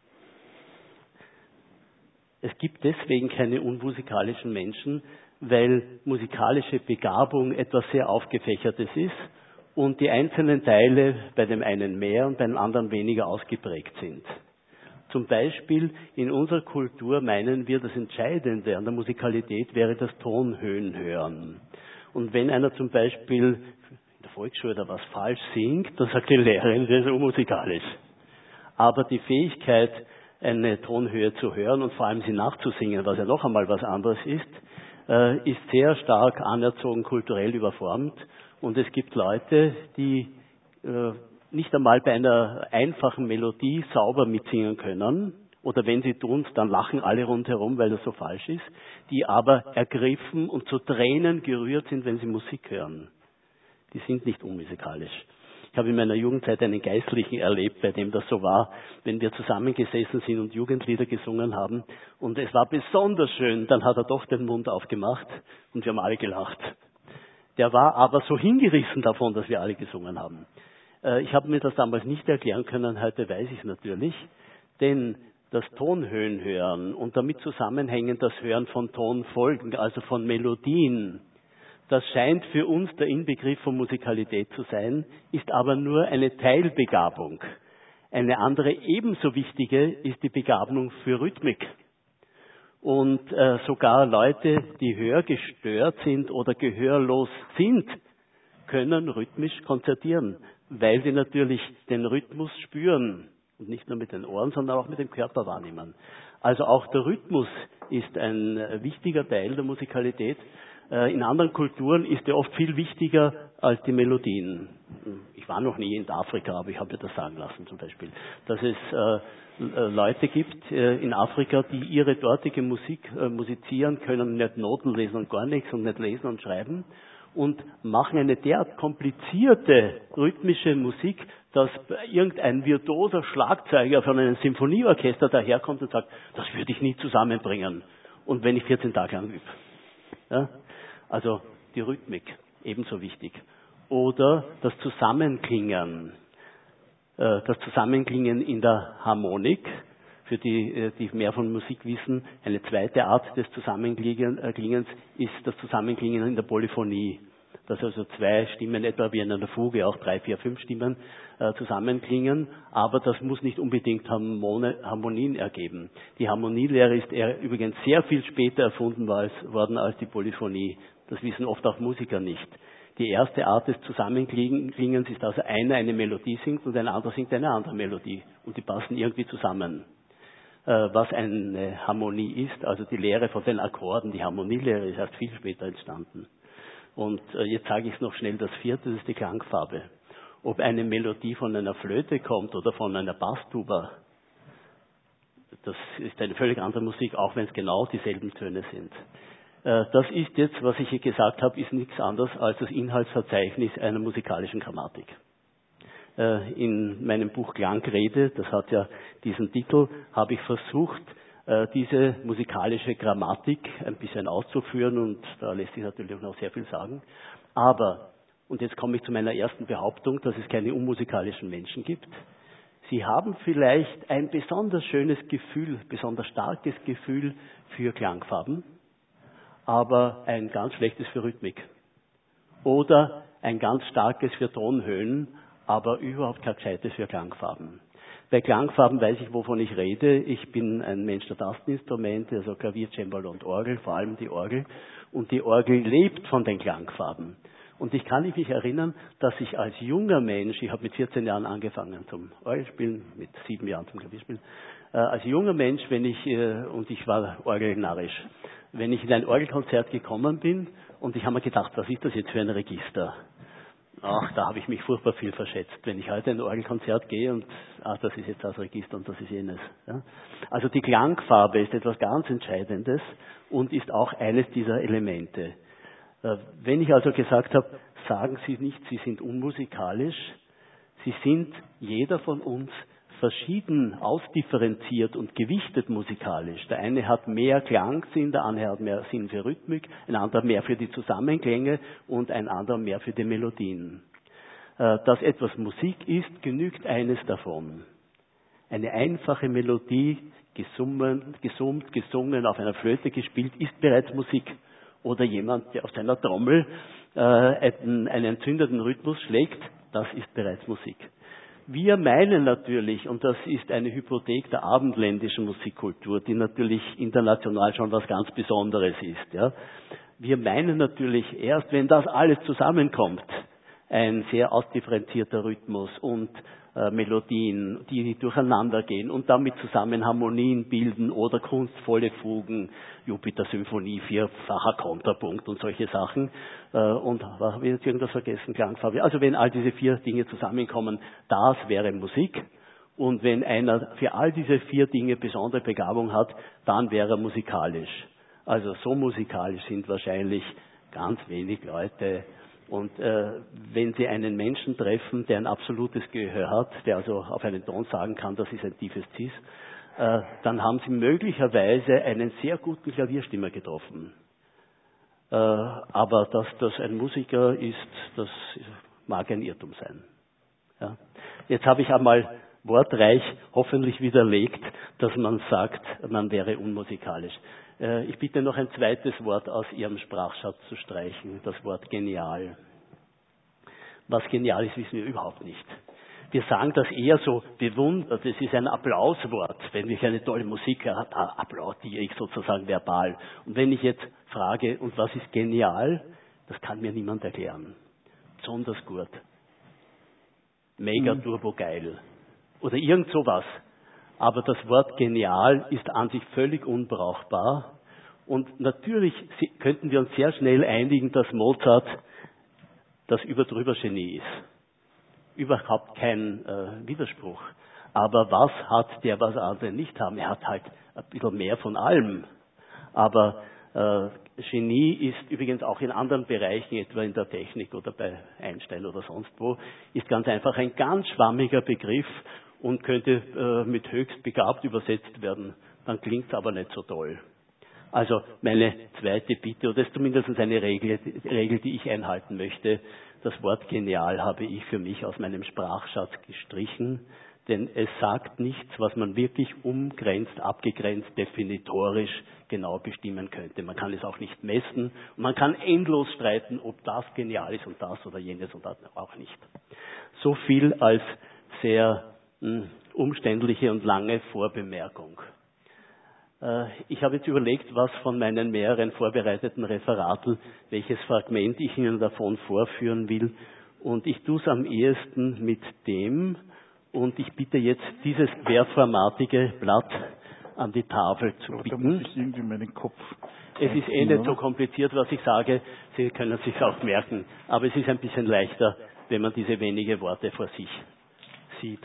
Es gibt deswegen keine unmusikalischen Menschen, weil musikalische Begabung etwas sehr Aufgefächertes ist und die einzelnen Teile bei dem einen mehr und bei dem anderen weniger ausgeprägt sind. Zum Beispiel in unserer Kultur meinen wir, das Entscheidende an der Musikalität wäre das Tonhöhenhören. Und wenn einer zum Beispiel in der Volksschule da was falsch singt, dann sagt die Lehrerin, das ist unmusikalisch. Aber die Fähigkeit, eine Tonhöhe zu hören und vor allem sie nachzusingen, was ja noch einmal was anderes ist sehr stark anerzogen, kulturell überformt. Und es gibt Leute, die nicht einmal bei einer einfachen Melodie sauber mitsingen können. Oder wenn sie tun, dann lachen alle rundherum, weil das so falsch ist. Die aber ergriffen und zu Tränen gerührt sind, wenn sie Musik hören. Die sind nicht unmusikalisch. Ich habe in meiner Jugendzeit einen Geistlichen erlebt, bei dem das so war, wenn wir zusammengesessen sind und Jugendlieder gesungen haben. Und es war besonders schön, dann hat er doch den Mund aufgemacht und wir haben alle gelacht. Der war aber so hingerissen davon, dass wir alle gesungen haben. Ich habe mir das damals nicht erklären können, heute weiß ich es natürlich. Denn das Tonhöhenhören und damit zusammenhängend das Hören von Tonfolgen, also von Melodien, das scheint für uns der Inbegriff von Musikalität zu sein, ist aber nur eine Teilbegabung. Eine andere ebenso wichtige ist die Begabung für Rhythmik. Und sogar Leute, die hörgestört sind oder gehörlos sind, können rhythmisch konzertieren, weil sie natürlich den Rhythmus spüren. Und nicht nur mit den Ohren, sondern auch mit dem Körper wahrnehmen. Also auch der Rhythmus ist ein wichtiger Teil der Musikalität. In anderen Kulturen ist er oft viel wichtiger als die Melodien. Ich war noch nie in Afrika, aber ich habe mir das sagen lassen zum Beispiel, dass es Leute gibt in Afrika, die ihre dortige Musik musizieren können, nicht Noten lesen und gar nichts und nicht lesen und schreiben und machen eine derart komplizierte rhythmische Musik, dass irgendein virtuoser Schlagzeuger von einem Symphonieorchester daherkommt und sagt, das würde ich nie zusammenbringen. Und wenn ich 14 Tage lang übe. Ja? Also die Rhythmik, ebenso wichtig. Oder das Zusammenklingen. Das Zusammenklingen in der Harmonik, für die, die mehr von Musik wissen, eine zweite Art des Zusammenklingens ist das Zusammenklingen in der Polyphonie. Dass also 2 Stimmen, etwa wie in einer Fuge, auch 3, 4, 5 Stimmen zusammenklingen, aber das muss nicht unbedingt Harmonien ergeben. Die Harmonielehre ist übrigens sehr viel später erfunden worden als die Polyphonie. Das wissen oft auch Musiker nicht. Die erste Art des Zusammenklingens ist also einer eine Melodie singt und ein anderer singt eine andere Melodie und die passen irgendwie zusammen. Was eine Harmonie ist, also die Lehre von den Akkorden, die Harmonielehre ist erst viel später entstanden. Und jetzt sage ich es noch schnell, das 4., das ist die Klangfarbe. Ob eine Melodie von einer Flöte kommt oder von einer Basstuba, das ist eine völlig andere Musik, auch wenn es genau dieselben Töne sind. Das ist jetzt, was ich hier gesagt habe, ist nichts anderes als das Inhaltsverzeichnis einer musikalischen Grammatik. In meinem Buch Klangrede, das hat ja diesen Titel, habe ich versucht, diese musikalische Grammatik ein bisschen auszuführen, und da lässt sich natürlich noch sehr viel sagen. Aber, und jetzt komme ich zu meiner ersten Behauptung, dass es keine unmusikalischen Menschen gibt. Sie haben vielleicht ein besonders schönes Gefühl, besonders starkes Gefühl für Klangfarben, aber ein ganz schlechtes für Rhythmik. Oder ein ganz starkes für Tonhöhen, aber überhaupt kein gescheites für Klangfarben. Bei Klangfarben weiß ich, wovon ich rede. Ich bin ein Mensch der Tasteninstrumente, also Klavier, Cembalo und Orgel, vor allem die Orgel. Und die Orgel lebt von den Klangfarben. Und ich kann mich erinnern, dass ich als junger Mensch, ich habe mit 14 Jahren angefangen zum Orgelspielen, mit 7 Jahren zum Klavierspielen, als junger Mensch, und ich war orgelnarrisch, wenn ich in ein Orgelkonzert gekommen bin und ich habe mir gedacht, was ist das jetzt für ein Register? Ach, da habe ich mich furchtbar viel verschätzt. Wenn ich heute in ein Orgelkonzert gehe und, das ist jetzt das Register und das ist jenes. Ja. Also die Klangfarbe ist etwas ganz Entscheidendes und ist auch eines dieser Elemente. Wenn ich also gesagt habe, sagen Sie nicht, Sie sind unmusikalisch, Sie sind, jeder von uns, verschieden ausdifferenziert und gewichtet musikalisch. Der eine hat mehr Klangsinn, der andere hat mehr Sinn für Rhythmik, ein anderer mehr für die Zusammenklänge und ein anderer mehr für die Melodien. Dass etwas Musik ist, genügt eines davon. Eine einfache Melodie, gesummt, gesungen, auf einer Flöte gespielt, ist bereits Musik. Oder jemand, der auf seiner Trommel einen entzündeten Rhythmus schlägt, das ist bereits Musik. Wir meinen natürlich, und das ist eine Hypothek der abendländischen Musikkultur, die natürlich international schon was ganz Besonderes ist. Ja. Wir meinen natürlich erst, wenn das alles zusammenkommt, ein sehr ausdifferenzierter Rhythmus und Melodien, die durcheinander gehen und damit zusammen Harmonien bilden oder kunstvolle Fugen, Jupiter-Symphonie, vierfacher Kontrapunkt und solche Sachen. Und habe ich jetzt irgendwas vergessen? Klangfarbe. Also wenn all diese 4 Dinge zusammenkommen, das wäre Musik. Und wenn einer für all diese 4 Dinge besondere Begabung hat, dann wäre er musikalisch. Also so musikalisch sind wahrscheinlich ganz wenig Leute. Und wenn Sie einen Menschen treffen, der ein absolutes Gehör hat, der also auf einen Ton sagen kann, das ist ein tiefes Cis, dann haben Sie möglicherweise einen sehr guten Klavierstimmer getroffen. Aber dass das ein Musiker ist, das mag ein Irrtum sein. Ja. Jetzt habe ich einmal wortreich hoffentlich widerlegt, dass man sagt, man wäre unmusikalisch. Ich bitte noch ein zweites Wort aus Ihrem Sprachschatz zu streichen, das Wort genial. Was genial ist, wissen wir überhaupt nicht. Wir sagen das eher so bewundert, das ist ein Applauswort. Wenn ich eine tolle Musik habe, applaudiere ich sozusagen verbal. Und wenn ich jetzt frage, und was ist genial, das kann mir niemand erklären. Besonders gut. Mega turbo geil. Oder irgend sowas. Aber das Wort genial ist an sich völlig unbrauchbar. Und natürlich könnten wir uns sehr schnell einigen, dass Mozart das Überdrüber-Genie ist. Überhaupt kein Widerspruch. Aber was hat der, was andere nicht haben? Er hat halt ein bisschen mehr von allem. Aber Genie ist übrigens auch in anderen Bereichen, etwa in der Technik oder bei Einstein oder sonst wo, ist ganz einfach ein ganz schwammiger Begriff und könnte mit höchst begabt übersetzt werden. Dann klingt es aber nicht so toll. Also meine zweite Bitte, oder das ist zumindest eine Regel, die ich einhalten möchte. Das Wort genial habe ich für mich aus meinem Sprachschatz gestrichen, denn es sagt nichts, was man wirklich umgrenzt, abgegrenzt, definitorisch genau bestimmen könnte. Man kann es auch nicht messen und man kann endlos streiten, ob das genial ist und das oder jenes und das auch nicht. So viel als sehr umständliche und lange Vorbemerkung. Ich habe jetzt überlegt, was von meinen mehreren vorbereiteten Referaten, welches Fragment ich Ihnen davon vorführen will. Und ich tue es am ehesten mit dem, und ich bitte jetzt, dieses querformatige Blatt an die Tafel zu Aber bieten. da muss ich irgendwie meinen Kopf Es ist nicht so kompliziert, was ich sage. Sie können es sich auch merken. Aber es ist ein bisschen leichter, wenn man diese wenigen Worte vor sich sieht.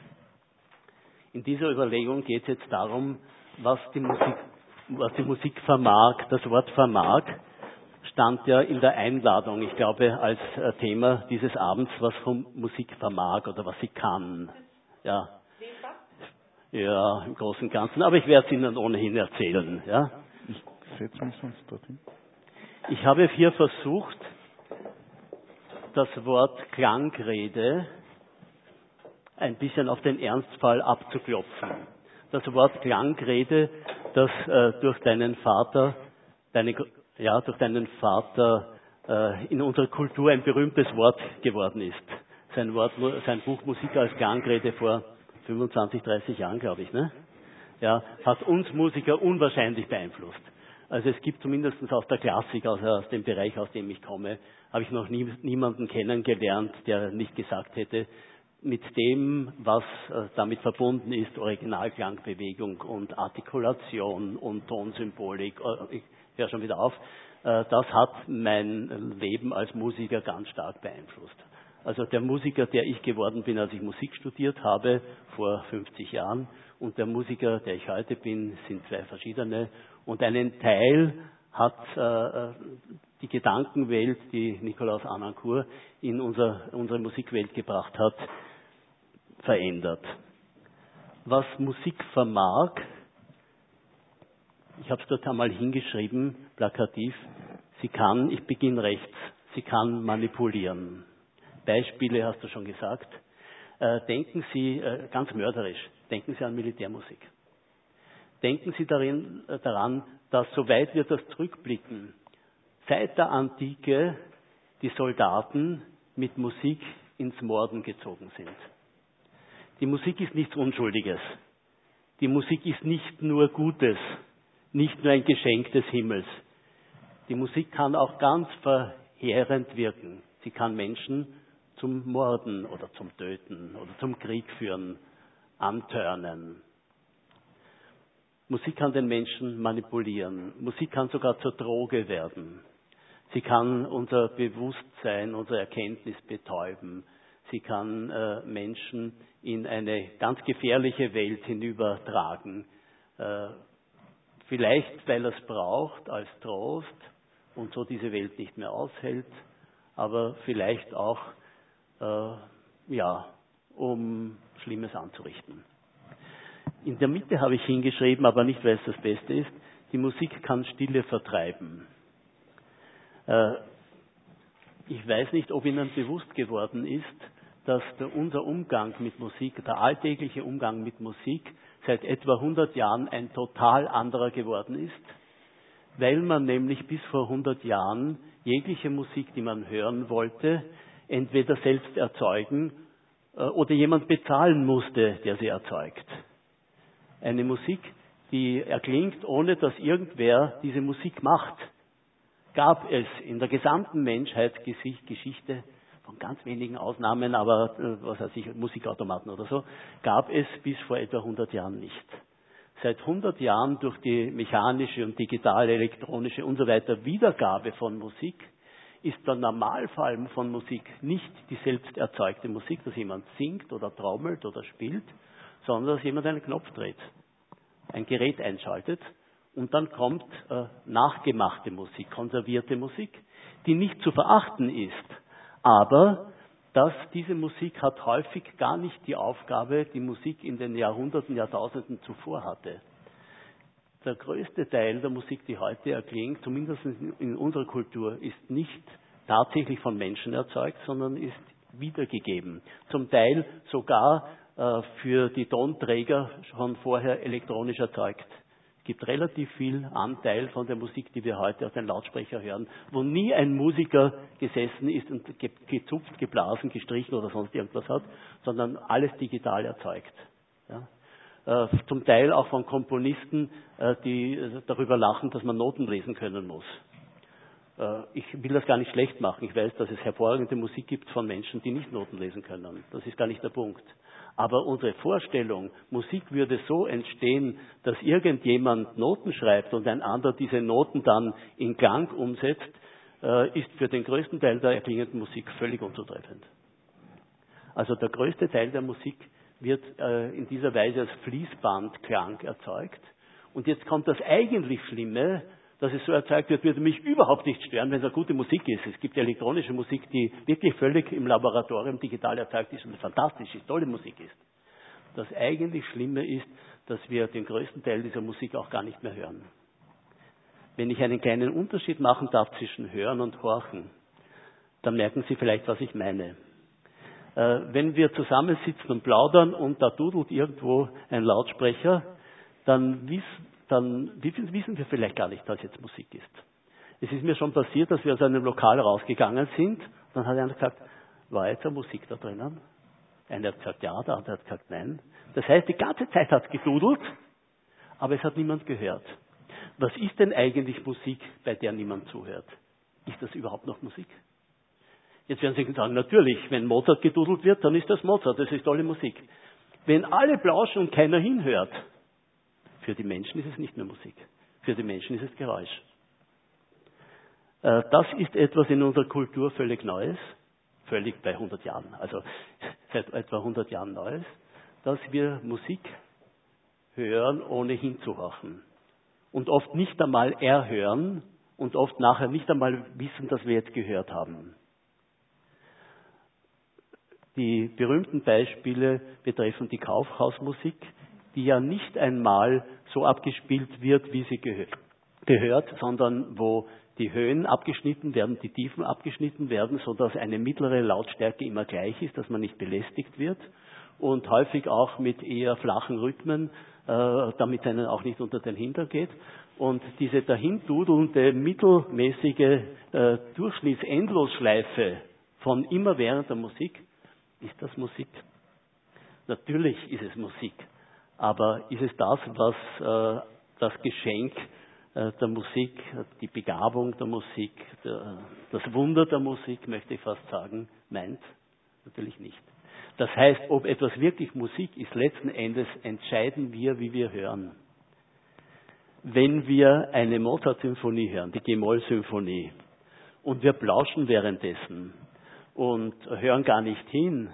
In dieser Überlegung geht es jetzt darum, was die Musik vermag. Das Wort vermag stand ja in der Einladung, ich glaube, als Thema dieses Abends, was von Musik vermag oder was sie kann. Ja. Ja, im Großen und Ganzen. Aber ich werde es Ihnen ohnehin erzählen. Ja? Ich setze mich sonst dorthin. Ich habe hier versucht, das Wort Klangrede ein bisschen auf den Ernstfall abzuklopfen. Das Wort Klangrede, das durch deinen Vater in unserer Kultur ein berühmtes Wort geworden ist. Sein Buch Musik als Klangrede vor 25, 30 Jahren, glaube ich, ne? Ja, hat uns Musiker unwahrscheinlich beeinflusst. Also es gibt zumindest aus der Klassik, also aus dem Bereich, aus dem ich komme, habe ich noch niemanden kennengelernt, der nicht gesagt hätte, mit dem, was damit verbunden ist, Originalklangbewegung und Artikulation und Tonsymbolik, ich höre schon wieder auf, das hat mein Leben als Musiker ganz stark beeinflusst. Also der Musiker, der ich geworden bin, als ich Musik studiert habe, vor 50 Jahren, und der Musiker, der ich heute bin, sind zwei verschiedene. Und einen Teil hat die Gedankenwelt, die Nikolaus Anancourt in unsere Musikwelt gebracht hat, verändert. Was Musik vermag, ich habe es dort einmal hingeschrieben, plakativ, ich beginne rechts, sie kann manipulieren. Beispiele hast du schon gesagt. Denken Sie, ganz mörderisch, denken Sie an Militärmusik. Denken Sie daran, dass, soweit wir das zurückblicken, seit der Antike die Soldaten mit Musik ins Morden gezogen sind. Die Musik ist nichts Unschuldiges. Die Musik ist nicht nur Gutes, nicht nur ein Geschenk des Himmels. Die Musik kann auch ganz verheerend wirken. Sie kann Menschen zum Morden oder zum Töten oder zum Krieg führen, antörnen. Musik kann den Menschen manipulieren. Musik kann sogar zur Droge werden. Sie kann unser Bewusstsein, unsere Erkenntnis betäuben. Sie kann Menschen in eine ganz gefährliche Welt hinübertragen. Vielleicht, weil er es braucht als Trost und so diese Welt nicht mehr aushält, aber vielleicht auch, um Schlimmes anzurichten. In der Mitte habe ich hingeschrieben, aber nicht, weil es das Beste ist, die Musik kann Stille vertreiben. Ich weiß nicht, ob Ihnen bewusst geworden ist, dass unser Umgang mit Musik, der alltägliche Umgang mit Musik, seit etwa 100 Jahren ein total anderer geworden ist, weil man nämlich bis vor 100 Jahren jegliche Musik, die man hören wollte, entweder selbst erzeugen oder jemand bezahlen musste, der sie erzeugt. Eine Musik, die erklingt, ohne dass irgendwer diese Musik macht, gab es in der gesamten Menschheitsgeschichte, von ganz wenigen Ausnahmen, aber Musikautomaten oder so, gab es bis vor etwa 100 Jahren nicht. Seit 100 Jahren durch die mechanische und digitale, elektronische und so weiter Wiedergabe von Musik ist der Normalfall von Musik nicht die selbst erzeugte Musik, dass jemand singt oder trommelt oder spielt, sondern dass jemand einen Knopf dreht, ein Gerät einschaltet und dann kommt nachgemachte Musik, konservierte Musik, die nicht zu verachten ist, aber diese Musik hat häufig gar nicht die Aufgabe, die Musik in den Jahrhunderten, Jahrtausenden zuvor hatte. Der größte Teil der Musik, die heute erklingt, zumindest in unserer Kultur, ist nicht tatsächlich von Menschen erzeugt, sondern ist wiedergegeben. Zum Teil sogar für die Tonträger schon vorher elektronisch erzeugt. Es gibt relativ viel Anteil von der Musik, die wir heute auf den Lautsprecher hören, wo nie ein Musiker gesessen ist und gezupft, geblasen, gestrichen oder sonst irgendwas hat, sondern alles digital erzeugt. Ja? Zum Teil auch von Komponisten, die darüber lachen, dass man Noten lesen können muss. Ich will das gar nicht schlecht machen. Ich weiß, dass es hervorragende Musik gibt von Menschen, die nicht Noten lesen können. Das ist gar nicht der Punkt. Aber unsere Vorstellung, Musik würde so entstehen, dass irgendjemand Noten schreibt und ein anderer diese Noten dann in Klang umsetzt, ist für den größten Teil der erklingenden Musik völlig unzutreffend. Also der größte Teil der Musik wird in dieser Weise als Fließbandklang erzeugt. Und jetzt kommt das eigentlich Schlimme, dass es so erzeugt wird, würde mich überhaupt nicht stören, wenn es eine gute Musik ist. Es gibt elektronische Musik, die wirklich völlig im Laboratorium digital erzeugt ist und fantastisch ist, tolle Musik ist. Das eigentlich Schlimme ist, dass wir den größten Teil dieser Musik auch gar nicht mehr hören. Wenn ich einen kleinen Unterschied machen darf zwischen Hören und Horchen, dann merken Sie vielleicht, was ich meine. Wenn wir zusammensitzen und plaudern und da dudelt irgendwo ein Lautsprecher, dann wissen wir vielleicht gar nicht, dass jetzt Musik ist. Es ist mir schon passiert, dass wir aus einem Lokal rausgegangen sind. Dann hat einer gesagt, war jetzt eine Musik da drinnen? Einer hat gesagt, ja, der andere hat gesagt, nein. Das heißt, die ganze Zeit hat es gedudelt, aber es hat niemand gehört. Was ist denn eigentlich Musik, bei der niemand zuhört? Ist das überhaupt noch Musik? Jetzt werden Sie sagen, natürlich, wenn Mozart gedudelt wird, dann ist das Mozart, das ist tolle Musik. Wenn alle plauschen und keiner hinhört, für die Menschen ist es nicht mehr Musik. Für die Menschen ist es Geräusch. Das ist etwas in unserer Kultur völlig Neues, völlig bei 100 Jahren, also seit etwa 100 Jahren Neues, dass wir Musik hören, ohne hinzuhorchen. Und oft nicht einmal erhören und oft nachher nicht einmal wissen, dass wir jetzt gehört haben. Die berühmten Beispiele betreffen die Kaufhausmusik, die ja nicht einmal so abgespielt wird, wie sie gehört, sondern wo die Höhen abgeschnitten werden, die Tiefen abgeschnitten werden, sodass eine mittlere Lautstärke immer gleich ist, dass man nicht belästigt wird und häufig auch mit eher flachen Rhythmen, damit es einen auch nicht unter den Hintern geht. Und diese dahindudelnde, mittelmäßige Durchschnittsendlosschleife von immerwährender Musik, ist das Musik? Natürlich ist es Musik, aber ist es das, was das Geschenk der Musik, die Begabung der Musik, das Wunder der Musik, möchte ich fast sagen, meint? Natürlich nicht. Das heißt, ob etwas wirklich Musik ist, letzten Endes entscheiden wir, wie wir hören. Wenn wir eine Mozart-Symphonie hören, die G-Moll-Symphonie, und wir plauschen währenddessen und hören gar nicht hin,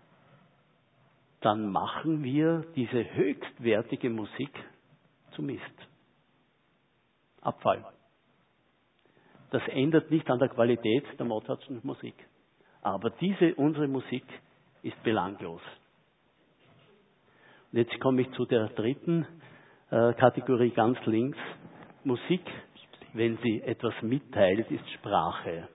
dann machen wir diese höchstwertige Musik zu Mist. Abfall. Das ändert nicht an der Qualität der Mozartschen Musik. Aber unsere Musik ist belanglos. Und jetzt komme ich zu der dritten Kategorie ganz links. Musik, wenn sie etwas mitteilt, ist Sprache.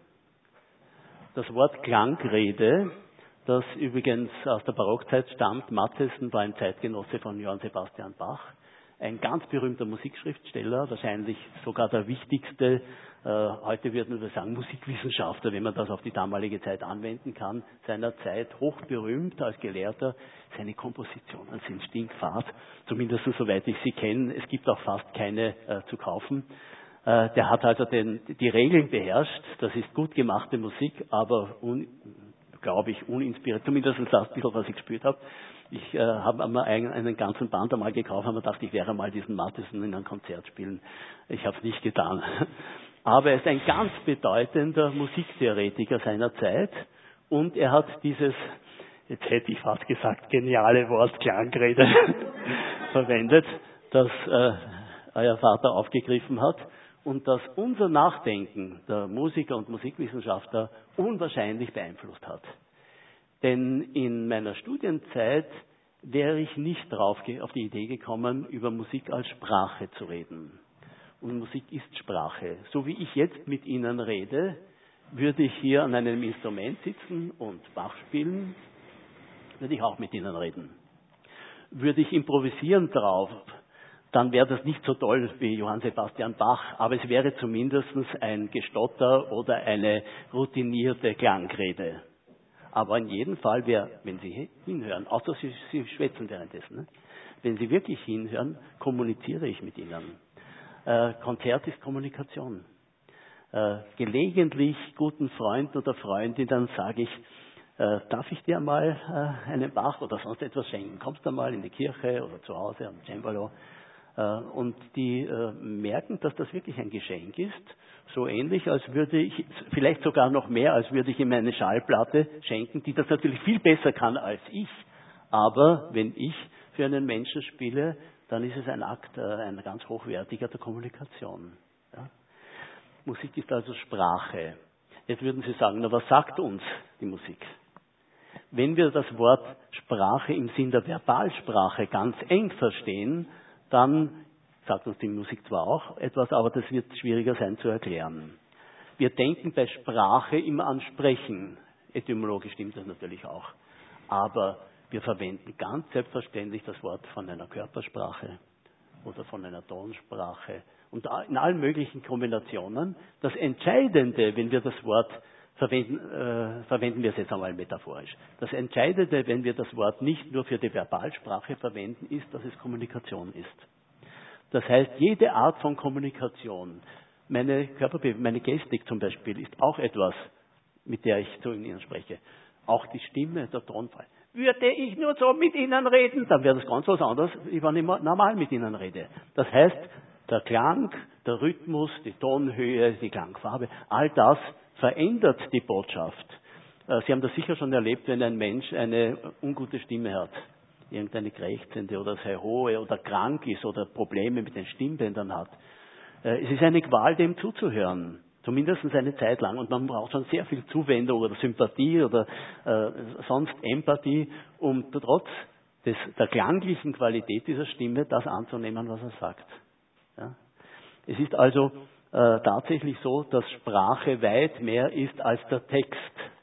Das Wort Klangrede, das übrigens aus der Barockzeit stammt, Mattheson war ein Zeitgenosse von Johann Sebastian Bach, ein ganz berühmter Musikschriftsteller, wahrscheinlich sogar der wichtigste, heute würden wir sagen Musikwissenschaftler, wenn man das auf die damalige Zeit anwenden kann, seiner Zeit, hochberühmt als Gelehrter. Seine Kompositionen sind stinkfad, zumindest soweit ich sie kenne. Es gibt auch fast keine zu kaufen. Der hat also die Regeln beherrscht. Das ist gut gemachte Musik, aber glaube ich, uninspiriert. Zumindest das bisschen, was ich gespürt habe. Ich habe einmal einen ganzen Band einmal gekauft, habe mir gedacht, ich werde mal diesen Mattheson in einem Konzert spielen. Ich habe es nicht getan. Aber er ist ein ganz bedeutender Musiktheoretiker seiner Zeit und er hat dieses, jetzt hätte ich fast gesagt, geniale Wort Klangrede verwendet, das euer Vater aufgegriffen hat und das unser Nachdenken der Musiker und Musikwissenschaftler unwahrscheinlich beeinflusst hat. Denn in meiner Studienzeit wäre ich nicht auf die Idee gekommen, über Musik als Sprache zu reden. Und Musik ist Sprache. So wie ich jetzt mit Ihnen rede, würde ich hier an einem Instrument sitzen und Bach spielen, würde ich auch mit Ihnen reden. Würde ich improvisieren drauf, dann wäre das nicht so toll wie Johann Sebastian Bach, aber es wäre zumindest ein Gestotter oder eine routinierte Klangrede. Aber in jedem Fall wenn Sie hinhören, außer Sie schwätzen währenddessen, ne? Wenn Sie wirklich hinhören, kommuniziere ich mit Ihnen. Konzert ist Kommunikation. Gelegentlich guten Freunden oder Freundinnen sage ich, darf ich dir mal einen Bach oder sonst etwas schenken? Kommst du mal in die Kirche oder zu Hause am Cembalo? Und die merken, dass das wirklich ein Geschenk ist. So ähnlich, als würde ich, vielleicht sogar noch mehr, als würde ich ihm eine Schallplatte schenken, die das natürlich viel besser kann als ich. Aber wenn ich für einen Menschen spiele, dann ist es ein Akt, ein ganz hochwertiger der Kommunikation. Ja? Musik ist also Sprache. Jetzt würden Sie sagen, na was sagt uns die Musik? Wenn wir das Wort Sprache im Sinn der Verbalsprache ganz eng verstehen, dann sagt uns die Musik zwar auch etwas, aber das wird schwieriger sein zu erklären. Wir denken bei Sprache immer an Sprechen. Etymologisch stimmt das natürlich auch. Aber wir verwenden ganz selbstverständlich das Wort von einer Körpersprache oder von einer Tonsprache und in allen möglichen Kombinationen. Das Entscheidende, wenn wir das Wort verwenden wir es jetzt einmal metaphorisch. Das Entscheidende, wenn wir das Wort nicht nur für die Verbalsprache verwenden, ist, dass es Kommunikation ist. Das heißt, jede Art von Kommunikation, meine Gestik zum Beispiel, ist auch etwas, mit der ich zu Ihnen spreche. Auch die Stimme, der Tonfall. Würde ich nur so mit Ihnen reden, dann wäre das ganz was anderes, wenn ich normal mit Ihnen rede. Das heißt, der Klang, der Rhythmus, die Tonhöhe, die Klangfarbe, all das verändert die Botschaft. Sie haben das sicher schon erlebt, wenn ein Mensch eine ungute Stimme hat, irgendeine krächzende oder sehr hohe oder krank ist oder Probleme mit den Stimmbändern hat. Es ist eine Qual, dem zuzuhören. Zumindest eine Zeit lang. Und man braucht schon sehr viel Zuwendung oder Sympathie oder sonst Empathie, um trotz der klanglichen Qualität dieser Stimme das anzunehmen, was er sagt. Ja? Es ist also tatsächlich so, dass Sprache weit mehr ist als der Text.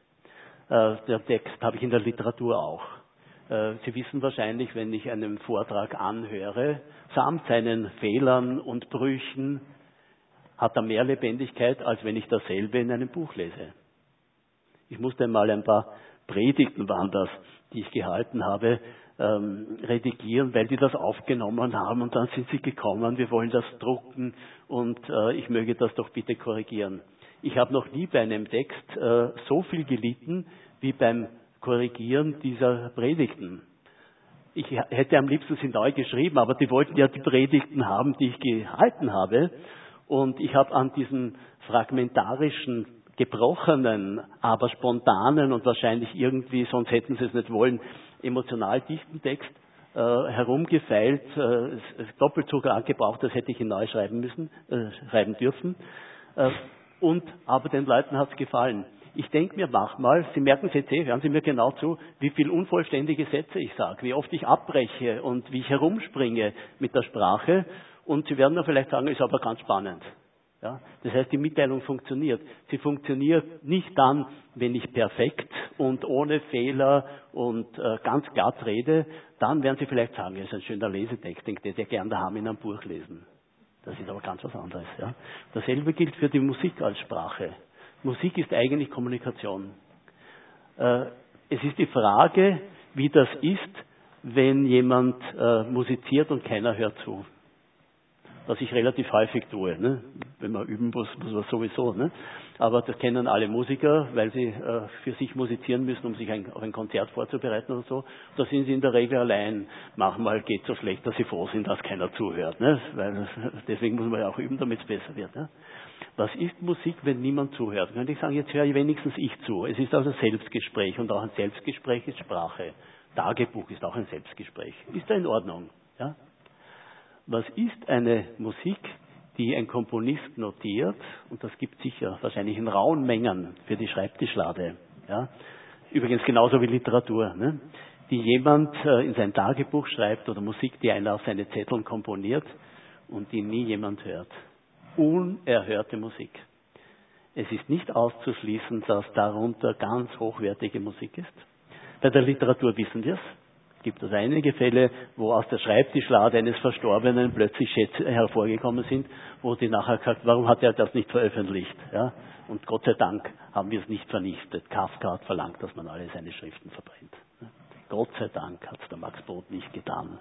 Der Text habe ich in der Literatur auch. Sie wissen wahrscheinlich, wenn ich einen Vortrag anhöre, samt seinen Fehlern und Brüchen, hat er mehr Lebendigkeit, als wenn ich dasselbe in einem Buch lese. Ich musste einmal ein paar Predigten, waren das, die ich gehalten habe, redigieren, weil die das aufgenommen haben und dann sind sie gekommen, wir wollen das drucken und ich möge das doch bitte korrigieren. Ich habe noch nie bei einem Text so viel gelitten wie beim Korrigieren dieser Predigten. Ich hätte am liebsten sie neu geschrieben, aber die wollten ja die Predigten haben, die ich gehalten habe. Und ich habe an diesem fragmentarischen, gebrochenen, aber spontanen und wahrscheinlich irgendwie, sonst hätten sie es nicht wollen, emotional dichten Text herumgefeilt, doppelt so lang gebraucht, das hätte ich ihn neu schreiben dürfen. Aber den Leuten hat es gefallen. Ich denke mir manchmal, Sie merken es jetzt hören Sie mir genau zu, wie viel unvollständige Sätze ich sage, wie oft ich abbreche und wie ich herumspringe mit der Sprache. Und Sie werden dann vielleicht sagen, ist aber ganz spannend. Ja? Das heißt, die Mitteilung funktioniert. Sie funktioniert nicht dann, wenn ich perfekt und ohne Fehler und ganz glatt rede. Dann werden Sie vielleicht sagen, es ist ein schöner Lesetext, den hätte ich gerne daheim in einem Buch lesen. Das ist aber ganz was anderes. Ja? Dasselbe gilt für die Musik als Sprache. Musik ist eigentlich Kommunikation. Es ist die Frage, wie das ist, wenn jemand musiziert und keiner hört zu. Was ich relativ häufig tue. Ne? Wenn man üben muss man sowieso. Ne? Aber das kennen alle Musiker, weil sie für sich musizieren müssen, um sich auf ein Konzert vorzubereiten oder so. Da sind sie in der Regel allein. Manchmal geht es so schlecht, dass sie froh sind, dass keiner zuhört. Ne? Deswegen muss man ja auch üben, damit es besser wird. Ne? Was ist Musik, wenn niemand zuhört? Könnte ich sagen, jetzt höre wenigstens ich zu. Es ist also Selbstgespräch und auch ein Selbstgespräch ist Sprache. Tagebuch ist auch ein Selbstgespräch. Ist da in Ordnung? Ja? Was ist eine Musik, die ein Komponist notiert, und das gibt sicher wahrscheinlich in rauen Mengen für die Schreibtischlade, ja? Übrigens genauso wie Literatur, ne? Die jemand in sein Tagebuch schreibt oder Musik, die einer auf seine Zetteln komponiert und die nie jemand hört. Unerhörte Musik. Es ist nicht auszuschließen, dass darunter ganz hochwertige Musik ist. Bei der Literatur wissen wir es. Es gibt also einige Fälle, wo aus der Schreibtischlade eines Verstorbenen plötzlich Schätze hervorgekommen sind, wo die nachher gesagt, warum hat er das nicht veröffentlicht? Ja? Und Gott sei Dank haben wir es nicht vernichtet. Kafka hat verlangt, dass man alle seine Schriften verbrennt. Gott sei Dank hat es der Max Brod nicht getan.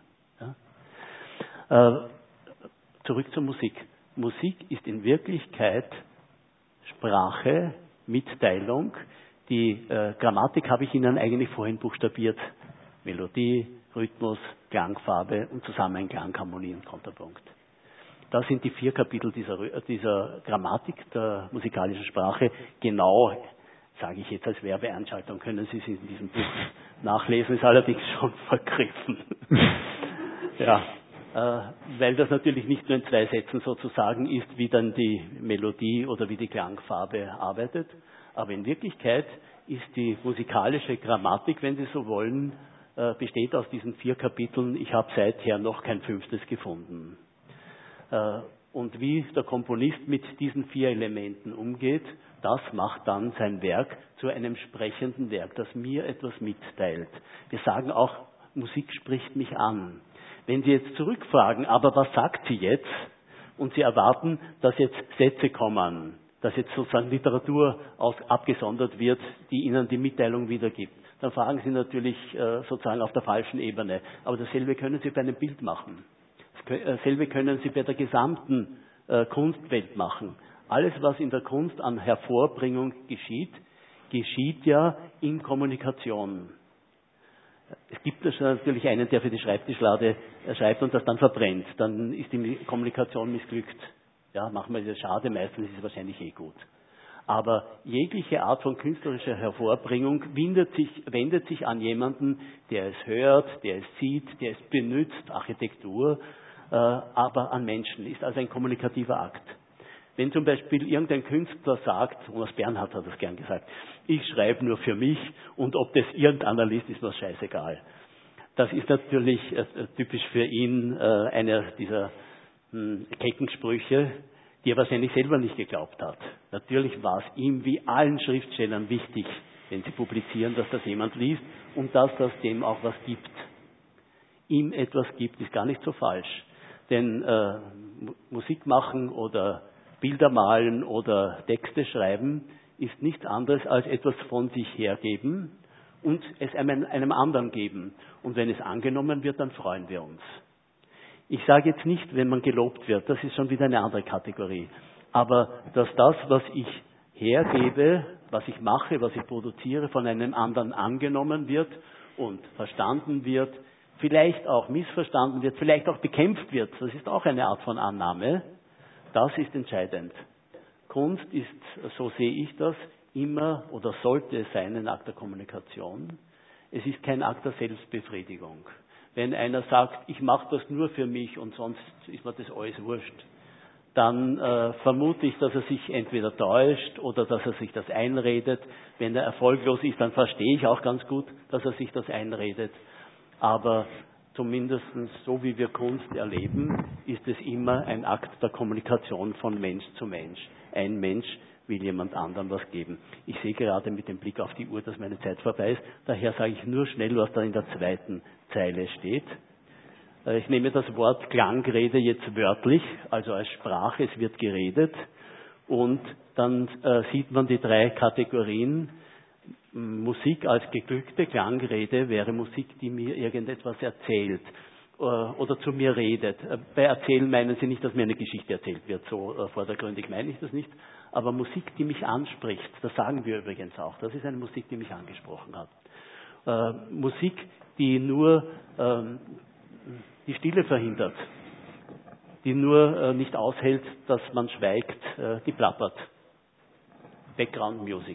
Ja? Zurück zur Musik. Musik ist in Wirklichkeit Sprache, Mitteilung. Die Grammatik habe ich Ihnen eigentlich vorhin buchstabiert. Melodie, Rhythmus, Klangfarbe und Zusammenklang, Harmonie und Kontrapunkt. Das sind die 4 Kapitel dieser Grammatik der musikalischen Sprache. Genau, sage ich jetzt als Werbeanschaltung, können Sie es in diesem Buch nachlesen, ist allerdings schon vergriffen. Ja, weil das natürlich nicht nur in 2 Sätzen sozusagen ist, wie dann die Melodie oder wie die Klangfarbe arbeitet, aber in Wirklichkeit ist die musikalische Grammatik, wenn Sie so wollen, besteht aus diesen 4 Kapiteln. Ich habe seither noch kein 5. gefunden. Und wie der Komponist mit diesen 4 Elementen umgeht, das macht dann sein Werk zu einem sprechenden Werk, das mir etwas mitteilt. Wir sagen auch, Musik spricht mich an. Wenn Sie jetzt zurückfragen, aber was sagt sie jetzt? Und Sie erwarten, dass jetzt Sätze kommen, dass jetzt sozusagen Literatur abgesondert wird, die Ihnen die Mitteilung wiedergibt, dann fragen Sie natürlich sozusagen auf der falschen Ebene. Aber dasselbe können Sie bei einem Bild machen. Dasselbe können Sie bei der gesamten Kunstwelt machen. Alles, was in der Kunst an Hervorbringung geschieht, geschieht ja in Kommunikation. Es gibt natürlich einen, der für die Schreibtischlade schreibt und das dann verbrennt. Dann ist die Kommunikation missglückt. Ja, machen wir das schade, meistens ist es wahrscheinlich gut. Aber jegliche Art von künstlerischer Hervorbringung wendet sich an jemanden, der es hört, der es sieht, der es benutzt, Architektur, aber an Menschen, ist also ein kommunikativer Akt. Wenn zum Beispiel irgendein Künstler sagt, Thomas Bernhard hat das gern gesagt, ich schreibe nur für mich und ob das irgendeiner liest, ist mir scheißegal. Das ist natürlich typisch für ihn einer dieser kecken Sprüche, die er wahrscheinlich selber nicht geglaubt hat. Natürlich war es ihm wie allen Schriftstellern wichtig, wenn sie publizieren, dass das jemand liest und dass das dem auch was gibt. Ihm etwas gibt, ist gar nicht so falsch. Denn Musik machen oder Bilder malen oder Texte schreiben ist nichts anderes als etwas von sich hergeben und es einem anderen geben. Und wenn es angenommen wird, dann freuen wir uns. Ich sage jetzt nicht, wenn man gelobt wird, das ist schon wieder eine andere Kategorie. Aber dass das, was ich hergebe, was ich mache, was ich produziere, von einem anderen angenommen wird und verstanden wird, vielleicht auch missverstanden wird, vielleicht auch bekämpft wird, das ist auch eine Art von Annahme, das ist entscheidend. Kunst ist, so sehe ich das, immer oder sollte es sein, ein Akt der Kommunikation. Es ist kein Akt der Selbstbefriedigung. Wenn einer sagt, ich mache das nur für mich und sonst ist mir das alles wurscht, dann vermute ich, dass er sich entweder täuscht oder dass er sich das einredet. Wenn er erfolglos ist, dann verstehe ich auch ganz gut, dass er sich das einredet. Aber zumindest so wie wir Kunst erleben, ist es immer ein Akt der Kommunikation von Mensch zu Mensch. Ein Mensch will jemand anderem was geben. Ich sehe gerade mit dem Blick auf die Uhr, dass meine Zeit vorbei ist. Daher sage ich nur schnell, was da in der 2. Zeile steht. Ich nehme das Wort Klangrede jetzt wörtlich, also als Sprache, es wird geredet. Und dann sieht man die 3 Kategorien. Musik als geglückte Klangrede wäre Musik, die mir irgendetwas erzählt oder zu mir redet. Bei Erzählen meinen Sie nicht, dass mir eine Geschichte erzählt wird, so vordergründig meine ich das nicht. Aber Musik, die mich anspricht, das sagen wir übrigens auch, das ist eine Musik, die mich angesprochen hat. Musik, die nur die Stille verhindert, die nur nicht aushält, dass man schweigt, die plappert. Background Music.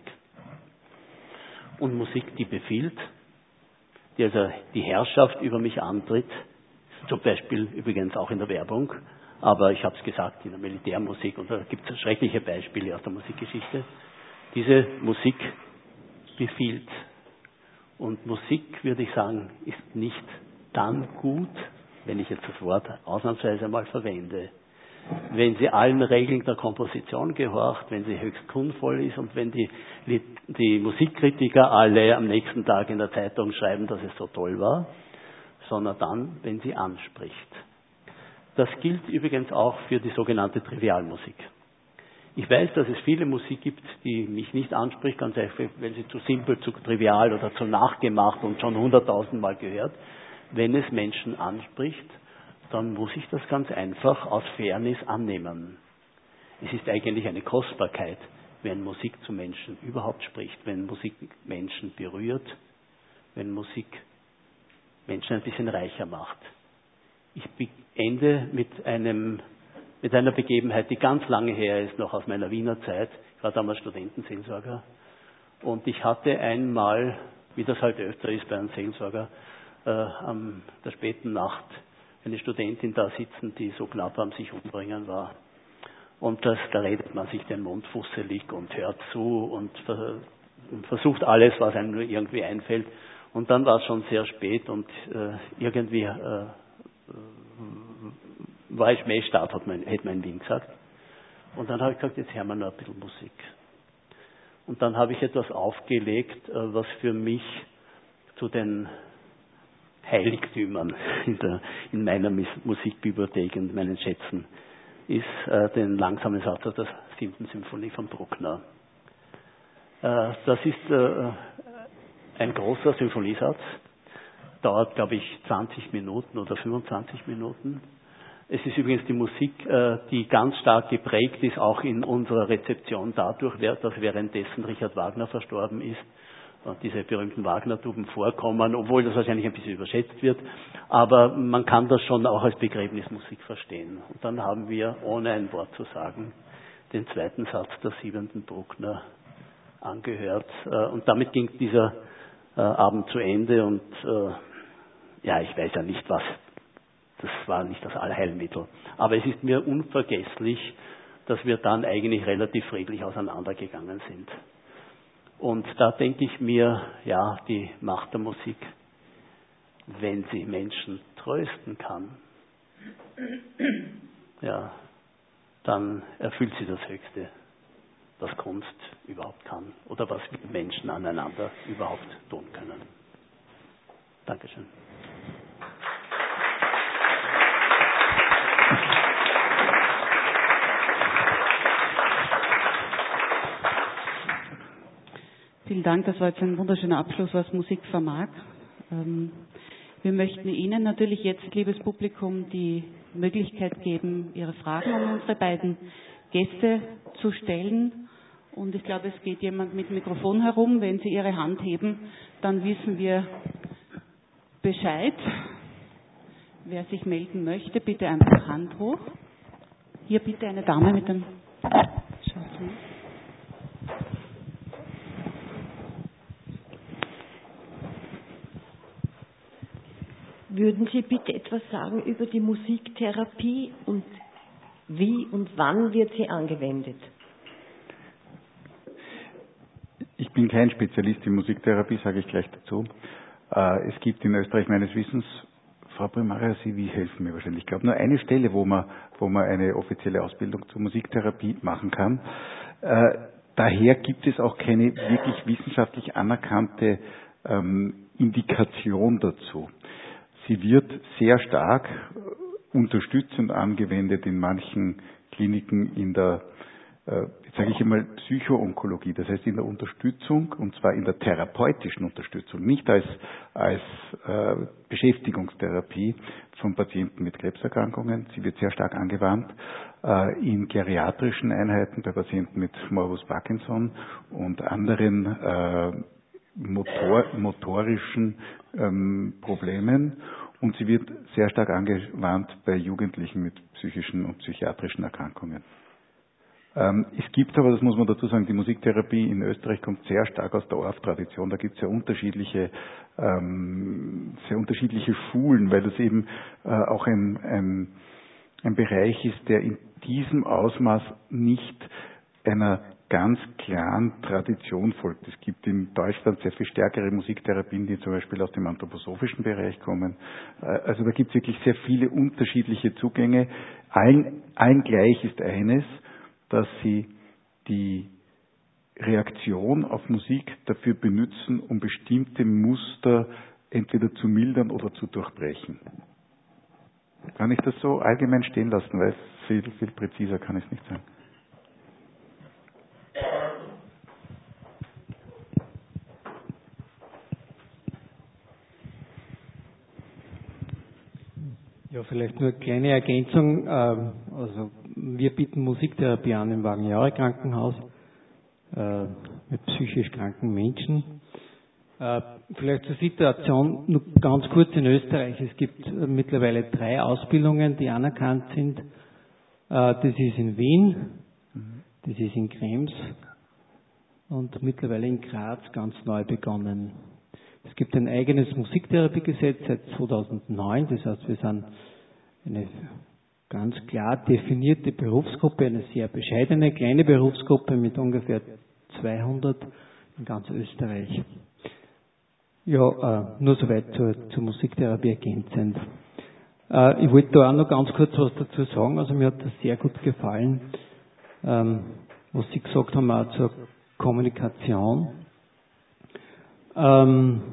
Und Musik, die befiehlt, die also die Herrschaft über mich antritt, zum Beispiel übrigens auch in der Werbung, aber ich habe es gesagt, in der Militärmusik, und da gibt es schreckliche Beispiele aus der Musikgeschichte. Diese Musik befiehlt. Und Musik, würde ich sagen, ist nicht dann gut, wenn ich jetzt das Wort ausnahmsweise mal verwende, wenn sie allen Regeln der Komposition gehorcht, wenn sie höchst kunstvoll ist und wenn die Musikkritiker alle am nächsten Tag in der Zeitung schreiben, dass es so toll war, sondern dann, wenn sie anspricht. Das gilt übrigens auch für die sogenannte Trivialmusik. Ich weiß, dass es viele Musik gibt, die mich nicht anspricht, ganz einfach, weil sie zu simpel, zu trivial oder zu nachgemacht und schon 100.000 Mal gehört. Wenn es Menschen anspricht, dann muss ich das ganz einfach aus Fairness annehmen. Es ist eigentlich eine Kostbarkeit, wenn Musik zu Menschen überhaupt spricht, wenn Musik Menschen berührt, wenn Musik Menschen ein bisschen reicher macht. Ich beende mit einer Begebenheit, die ganz lange her ist, noch aus meiner Wiener Zeit. Ich war damals Studentenseelsorger und ich hatte einmal, wie das halt öfter ist bei einem Seelsorger, an der späten Nacht eine Studentin da sitzen, die so knapp am sich umbringen war. Und da redet man sich den Mund fusselig und hört zu und versucht alles, was einem nur irgendwie einfällt. Und dann war es schon sehr spät und irgendwie war ich Schmähstart, hätte man in Wien gesagt. Und dann habe ich gesagt, jetzt hören wir noch ein bisschen Musik. Und dann habe ich etwas aufgelegt, was für mich zu den Heiligtümern in meiner Musikbibliothek und meinen Schätzen ist, den langsamen Satz aus der 7. Symphonie von Bruckner. Das ist ein großer Symphoniesatz, dauert, glaube ich, 20 Minuten oder 25 Minuten. Es ist übrigens die Musik, die ganz stark geprägt ist, auch in unserer Rezeption dadurch, dass währenddessen Richard Wagner verstorben ist, diese berühmten Wagner-Tuben vorkommen, obwohl das wahrscheinlich ein bisschen überschätzt wird. Aber man kann das schon auch als Begräbnismusik verstehen. Und dann haben wir, ohne ein Wort zu sagen, den zweiten Satz der 7. Bruckner angehört. Und damit ging dieser Abend zu Ende. Und ja, ich weiß ja nicht was. Das war nicht das Allheilmittel. Aber es ist mir unvergesslich, dass wir dann eigentlich relativ friedlich auseinandergegangen sind. Und da denke ich mir, ja, die Macht der Musik, wenn sie Menschen trösten kann, ja, dann erfüllt sie das Höchste, was Kunst überhaupt kann oder was Menschen aneinander überhaupt tun können. Dankeschön. Vielen Dank, das war jetzt ein wunderschöner Abschluss, was Musik vermag. Wir möchten Ihnen natürlich jetzt, liebes Publikum, die Möglichkeit geben, Ihre Fragen an unsere beiden Gäste zu stellen. Und ich glaube, es geht jemand mit Mikrofon herum. Wenn Sie Ihre Hand heben, dann wissen wir Bescheid. Wer sich melden möchte, bitte einfach Hand hoch. Hier bitte eine Dame mit dem Schatten. Würden Sie bitte etwas sagen über die Musiktherapie und wie und wann wird sie angewendet? Ich bin kein Spezialist in Musiktherapie, sage ich gleich dazu. Es gibt in Österreich meines Wissens, Frau Primaria, Sie helfen mir wahrscheinlich, ich glaube nur eine Stelle, wo man eine offizielle Ausbildung zur Musiktherapie machen kann. Daher gibt es auch keine wirklich wissenschaftlich anerkannte Indikation dazu. Sie wird sehr stark unterstützend angewendet in manchen Kliniken in der, jetzt sage ich einmal, Psychoonkologie, das heißt in der Unterstützung, und zwar in der therapeutischen Unterstützung, nicht als Beschäftigungstherapie von Patienten mit Krebserkrankungen. Sie wird sehr stark angewandt in geriatrischen Einheiten bei Patienten mit Morbus Parkinson und anderen motorischen Problemen, und sie wird sehr stark angewandt bei Jugendlichen mit psychischen und psychiatrischen Erkrankungen. Es gibt aber, das muss man dazu sagen, die Musiktherapie in Österreich kommt sehr stark aus der ORF-Tradition. Da gibt es sehr unterschiedliche Schulen, weil das eben auch ein Bereich ist, der in diesem Ausmaß nicht einer ganz klaren Tradition folgt. Es gibt in Deutschland sehr viel stärkere Musiktherapien, die zum Beispiel aus dem anthroposophischen Bereich kommen. Also da gibt es wirklich sehr viele unterschiedliche Zugänge. Allen gleich ist eines, dass sie die Reaktion auf Musik dafür benutzen, um bestimmte Muster entweder zu mildern oder zu durchbrechen. Kann ich das so allgemein stehen lassen, weil viel präziser kann ich es nicht sagen. Ja, vielleicht nur eine kleine Ergänzung. Also wir bieten Musiktherapie an im Wagner-Jauregg-Krankenhaus mit psychisch kranken Menschen. Vielleicht zur Situation nur ganz kurz in Österreich. Es gibt mittlerweile 3 Ausbildungen, die anerkannt sind. Das ist in Wien, das ist in Krems und mittlerweile in Graz ganz neu begonnen. Es gibt ein eigenes Musiktherapiegesetz seit 2009, das heißt, wir sind eine ganz klar definierte Berufsgruppe, eine sehr bescheidene, kleine Berufsgruppe mit ungefähr 200 in ganz Österreich. Ja, nur soweit zur Musiktherapie ergänzend. Ich wollte da auch noch ganz kurz was dazu sagen. Also mir hat das sehr gut gefallen, was Sie gesagt haben, auch zur Kommunikation. Ja,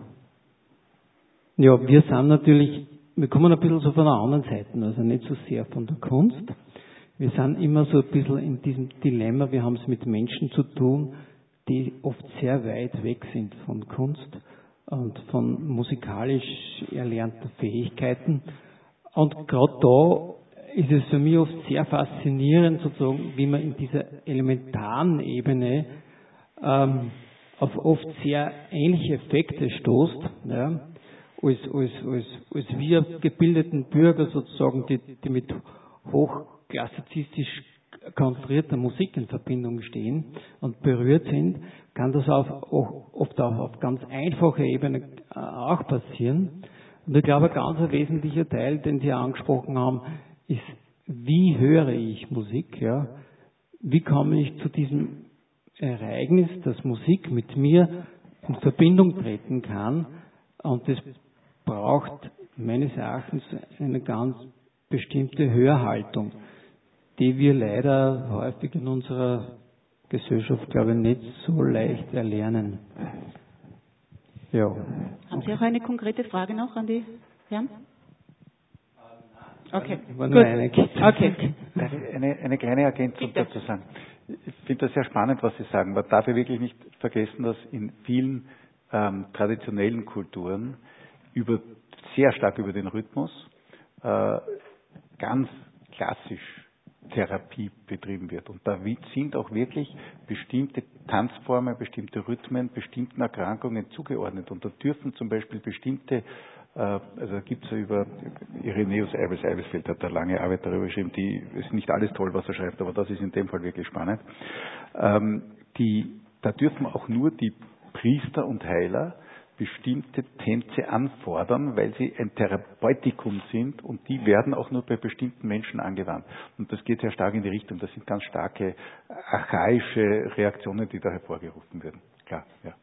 wir sind natürlich, wir kommen ein bisschen so von der anderen Seite, also nicht so sehr von der Kunst. Wir sind immer so ein bisschen in diesem Dilemma, wir haben es mit Menschen zu tun, die oft sehr weit weg sind von Kunst und von musikalisch erlernten Fähigkeiten. Und gerade da ist es für mich oft sehr faszinierend, sozusagen, wie man in dieser elementaren Ebene auf oft sehr ähnliche Effekte stoßt, ja, als wir gebildeten Bürger sozusagen, die mit hochklassizistisch konstruierter Musik in Verbindung stehen und berührt sind, kann das oft auch auf ganz einfacher Ebene auch passieren. Und ich glaube, ein ganz wesentlicher Teil, den Sie angesprochen haben, ist, wie höre ich Musik? Ja? Wie komme ich zu diesem Ereignis, dass Musik mit mir in Verbindung treten kann? Und das braucht meines Erachtens eine ganz bestimmte Hörhaltung, die wir leider häufig in unserer Gesellschaft, glaube ich, nicht so leicht erlernen. Ja. Haben Sie auch eine konkrete Frage noch an die Herren? Okay. Okay. Eine kleine Ergänzung dazu sagen. Ich finde das sehr spannend, was Sie sagen. Man darf ja wirklich nicht vergessen, dass in vielen traditionellen Kulturen sehr stark über den Rhythmus ganz klassisch Therapie betrieben wird. Und da sind auch wirklich bestimmte Tanzformen, bestimmte Rhythmen, bestimmten Erkrankungen zugeordnet. Und da dürfen zum Beispiel bestimmte, also da gibt es ja über Irenäus Eibesfeld hat eine lange Arbeit darüber geschrieben, ist nicht alles toll, was er schreibt, aber das ist in dem Fall wirklich spannend. Da dürfen auch nur die Priester und Heiler bestimmte Tänze anfordern, weil sie ein Therapeutikum sind und die werden auch nur bei bestimmten Menschen angewandt. Und das geht sehr stark in die Richtung. Das sind ganz starke archaische Reaktionen, die da hervorgerufen werden. Klar, ja.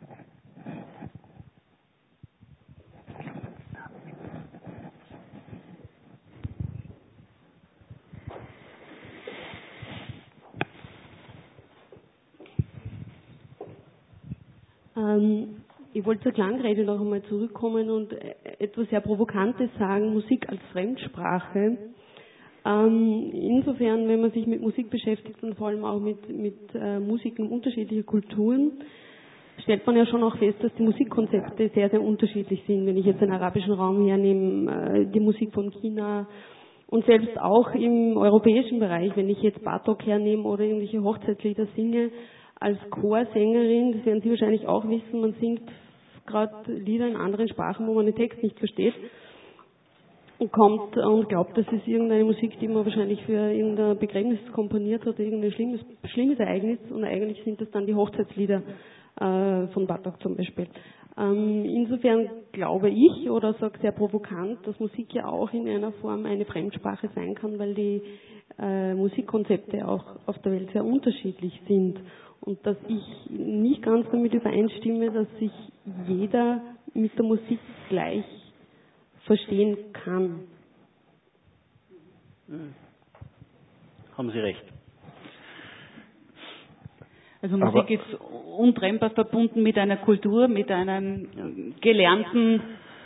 Ich wollte zur Klangrede noch einmal zurückkommen und etwas sehr Provokantes sagen, Musik als Fremdsprache. Insofern, wenn man sich mit Musik beschäftigt und vor allem auch mit Musiken unterschiedlicher Kulturen, stellt man ja schon auch fest, dass die Musikkonzepte sehr, sehr unterschiedlich sind. Wenn ich jetzt den arabischen Raum hernehme, die Musik von China und selbst auch im europäischen Bereich, wenn ich jetzt Bartók hernehme oder irgendwelche Hochzeitslieder singe, als Chorsängerin, das werden Sie wahrscheinlich auch wissen, man singt gerade Lieder in anderen Sprachen, wo man den Text nicht versteht und kommt und glaubt, das ist irgendeine Musik, die man wahrscheinlich für irgendein Begräbnis komponiert hat, irgendein schlimmes Ereignis und eigentlich sind das dann die Hochzeitslieder von Bartók zum Beispiel. Insofern glaube ich oder sage sehr provokant, dass Musik ja auch in einer Form eine Fremdsprache sein kann, weil die Musikkonzepte auch auf der Welt sehr unterschiedlich sind. Und dass ich nicht ganz damit übereinstimme, dass sich jeder mit der Musik gleich verstehen kann. Haben Sie recht. Also Musik ist untrennbar verbunden mit einer Kultur, mit einem gelernten...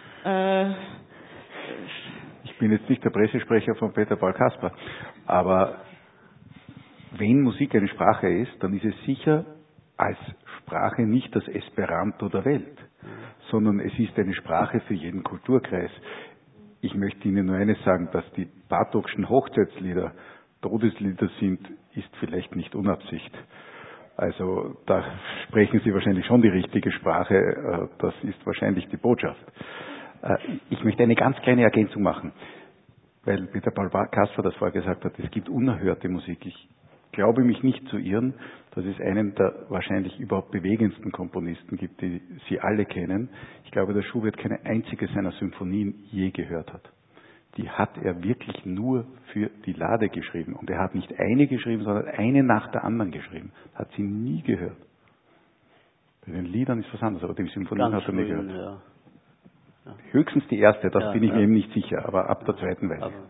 Ich bin jetzt nicht der Pressesprecher von Peter Paul Kasper, aber wenn Musik eine Sprache ist, dann ist es sicher als Sprache nicht das Esperanto der Welt, sondern es ist eine Sprache für jeden Kulturkreis. Ich möchte Ihnen nur eines sagen, dass die Bartókschen Hochzeitslieder Todeslieder sind, ist vielleicht nicht Unabsicht. Also da sprechen Sie wahrscheinlich schon die richtige Sprache, das ist wahrscheinlich die Botschaft. Ich möchte eine ganz kleine Ergänzung machen, weil Peter Paul Kasper das vorher gesagt hat, es gibt unerhörte Musik. Ich glaube mich nicht zu irren, dass es einen der wahrscheinlich überhaupt bewegendsten Komponisten gibt, die Sie alle kennen. Ich glaube, dass Schubert keine einzige seiner Symphonien je gehört hat. Die hat er wirklich nur für die Lade geschrieben. Und er hat nicht eine geschrieben, sondern eine nach der anderen geschrieben. Hat sie nie gehört. Bei den Liedern ist was anderes, aber die Symphonien hat er nicht gehört. Ja. Höchstens die erste, das bin ich mir eben nicht sicher, aber ab der zweiten weiß ich.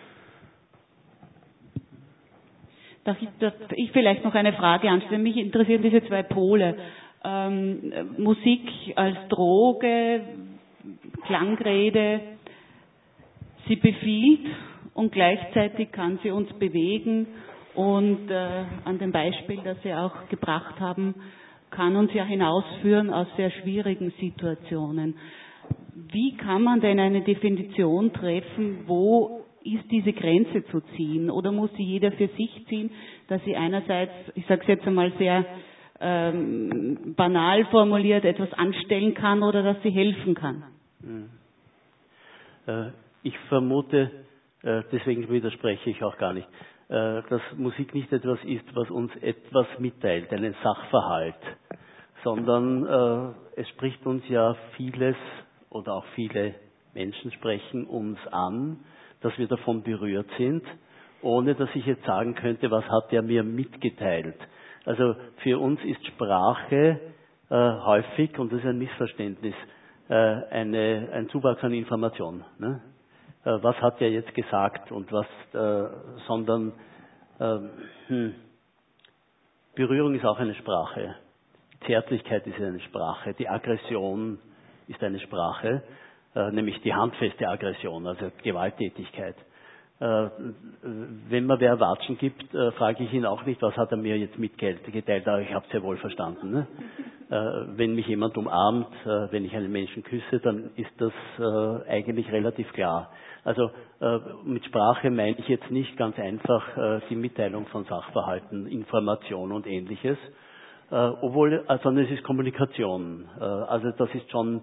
Darf ich vielleicht noch eine Frage anstellen? Mich interessieren diese zwei Pole. Musik als Droge, Klangrede, sie befiehlt und gleichzeitig kann sie uns bewegen und an dem Beispiel, das Sie auch gebracht haben, kann uns ja hinausführen aus sehr schwierigen Situationen. Wie kann man denn eine Definition treffen, wo ist diese Grenze zu ziehen? Oder muss sie jeder für sich ziehen, dass sie einerseits, ich sage es jetzt einmal sehr banal formuliert, etwas anstellen kann oder dass sie helfen kann? Ich vermute, deswegen widerspreche ich auch gar nicht, dass Musik nicht etwas ist, was uns etwas mitteilt, einen Sachverhalt, sondern es spricht uns ja vieles oder auch viele Menschen sprechen uns an, dass wir davon berührt sind, ohne dass ich jetzt sagen könnte, was hat der mir mitgeteilt. Also für uns ist Sprache häufig, und das ist ein Missverständnis, ein Zuwachs an Information. Ne? Was hat er jetzt gesagt und was, sondern Berührung ist auch eine Sprache. Zärtlichkeit ist eine Sprache. Die Aggression ist eine Sprache, nämlich die handfeste Aggression, also Gewalttätigkeit. Wenn man wer Watschen gibt, frage ich ihn auch nicht, was hat er mir jetzt mitgeteilt, aber ich habe es ja wohl verstanden. Ne? Wenn mich jemand umarmt, wenn ich einen Menschen küsse, dann ist das eigentlich relativ klar. Also mit Sprache meine ich jetzt nicht ganz einfach die Mitteilung von Sachverhalten, Information und Ähnliches, sondern es ist Kommunikation. Also das ist schon,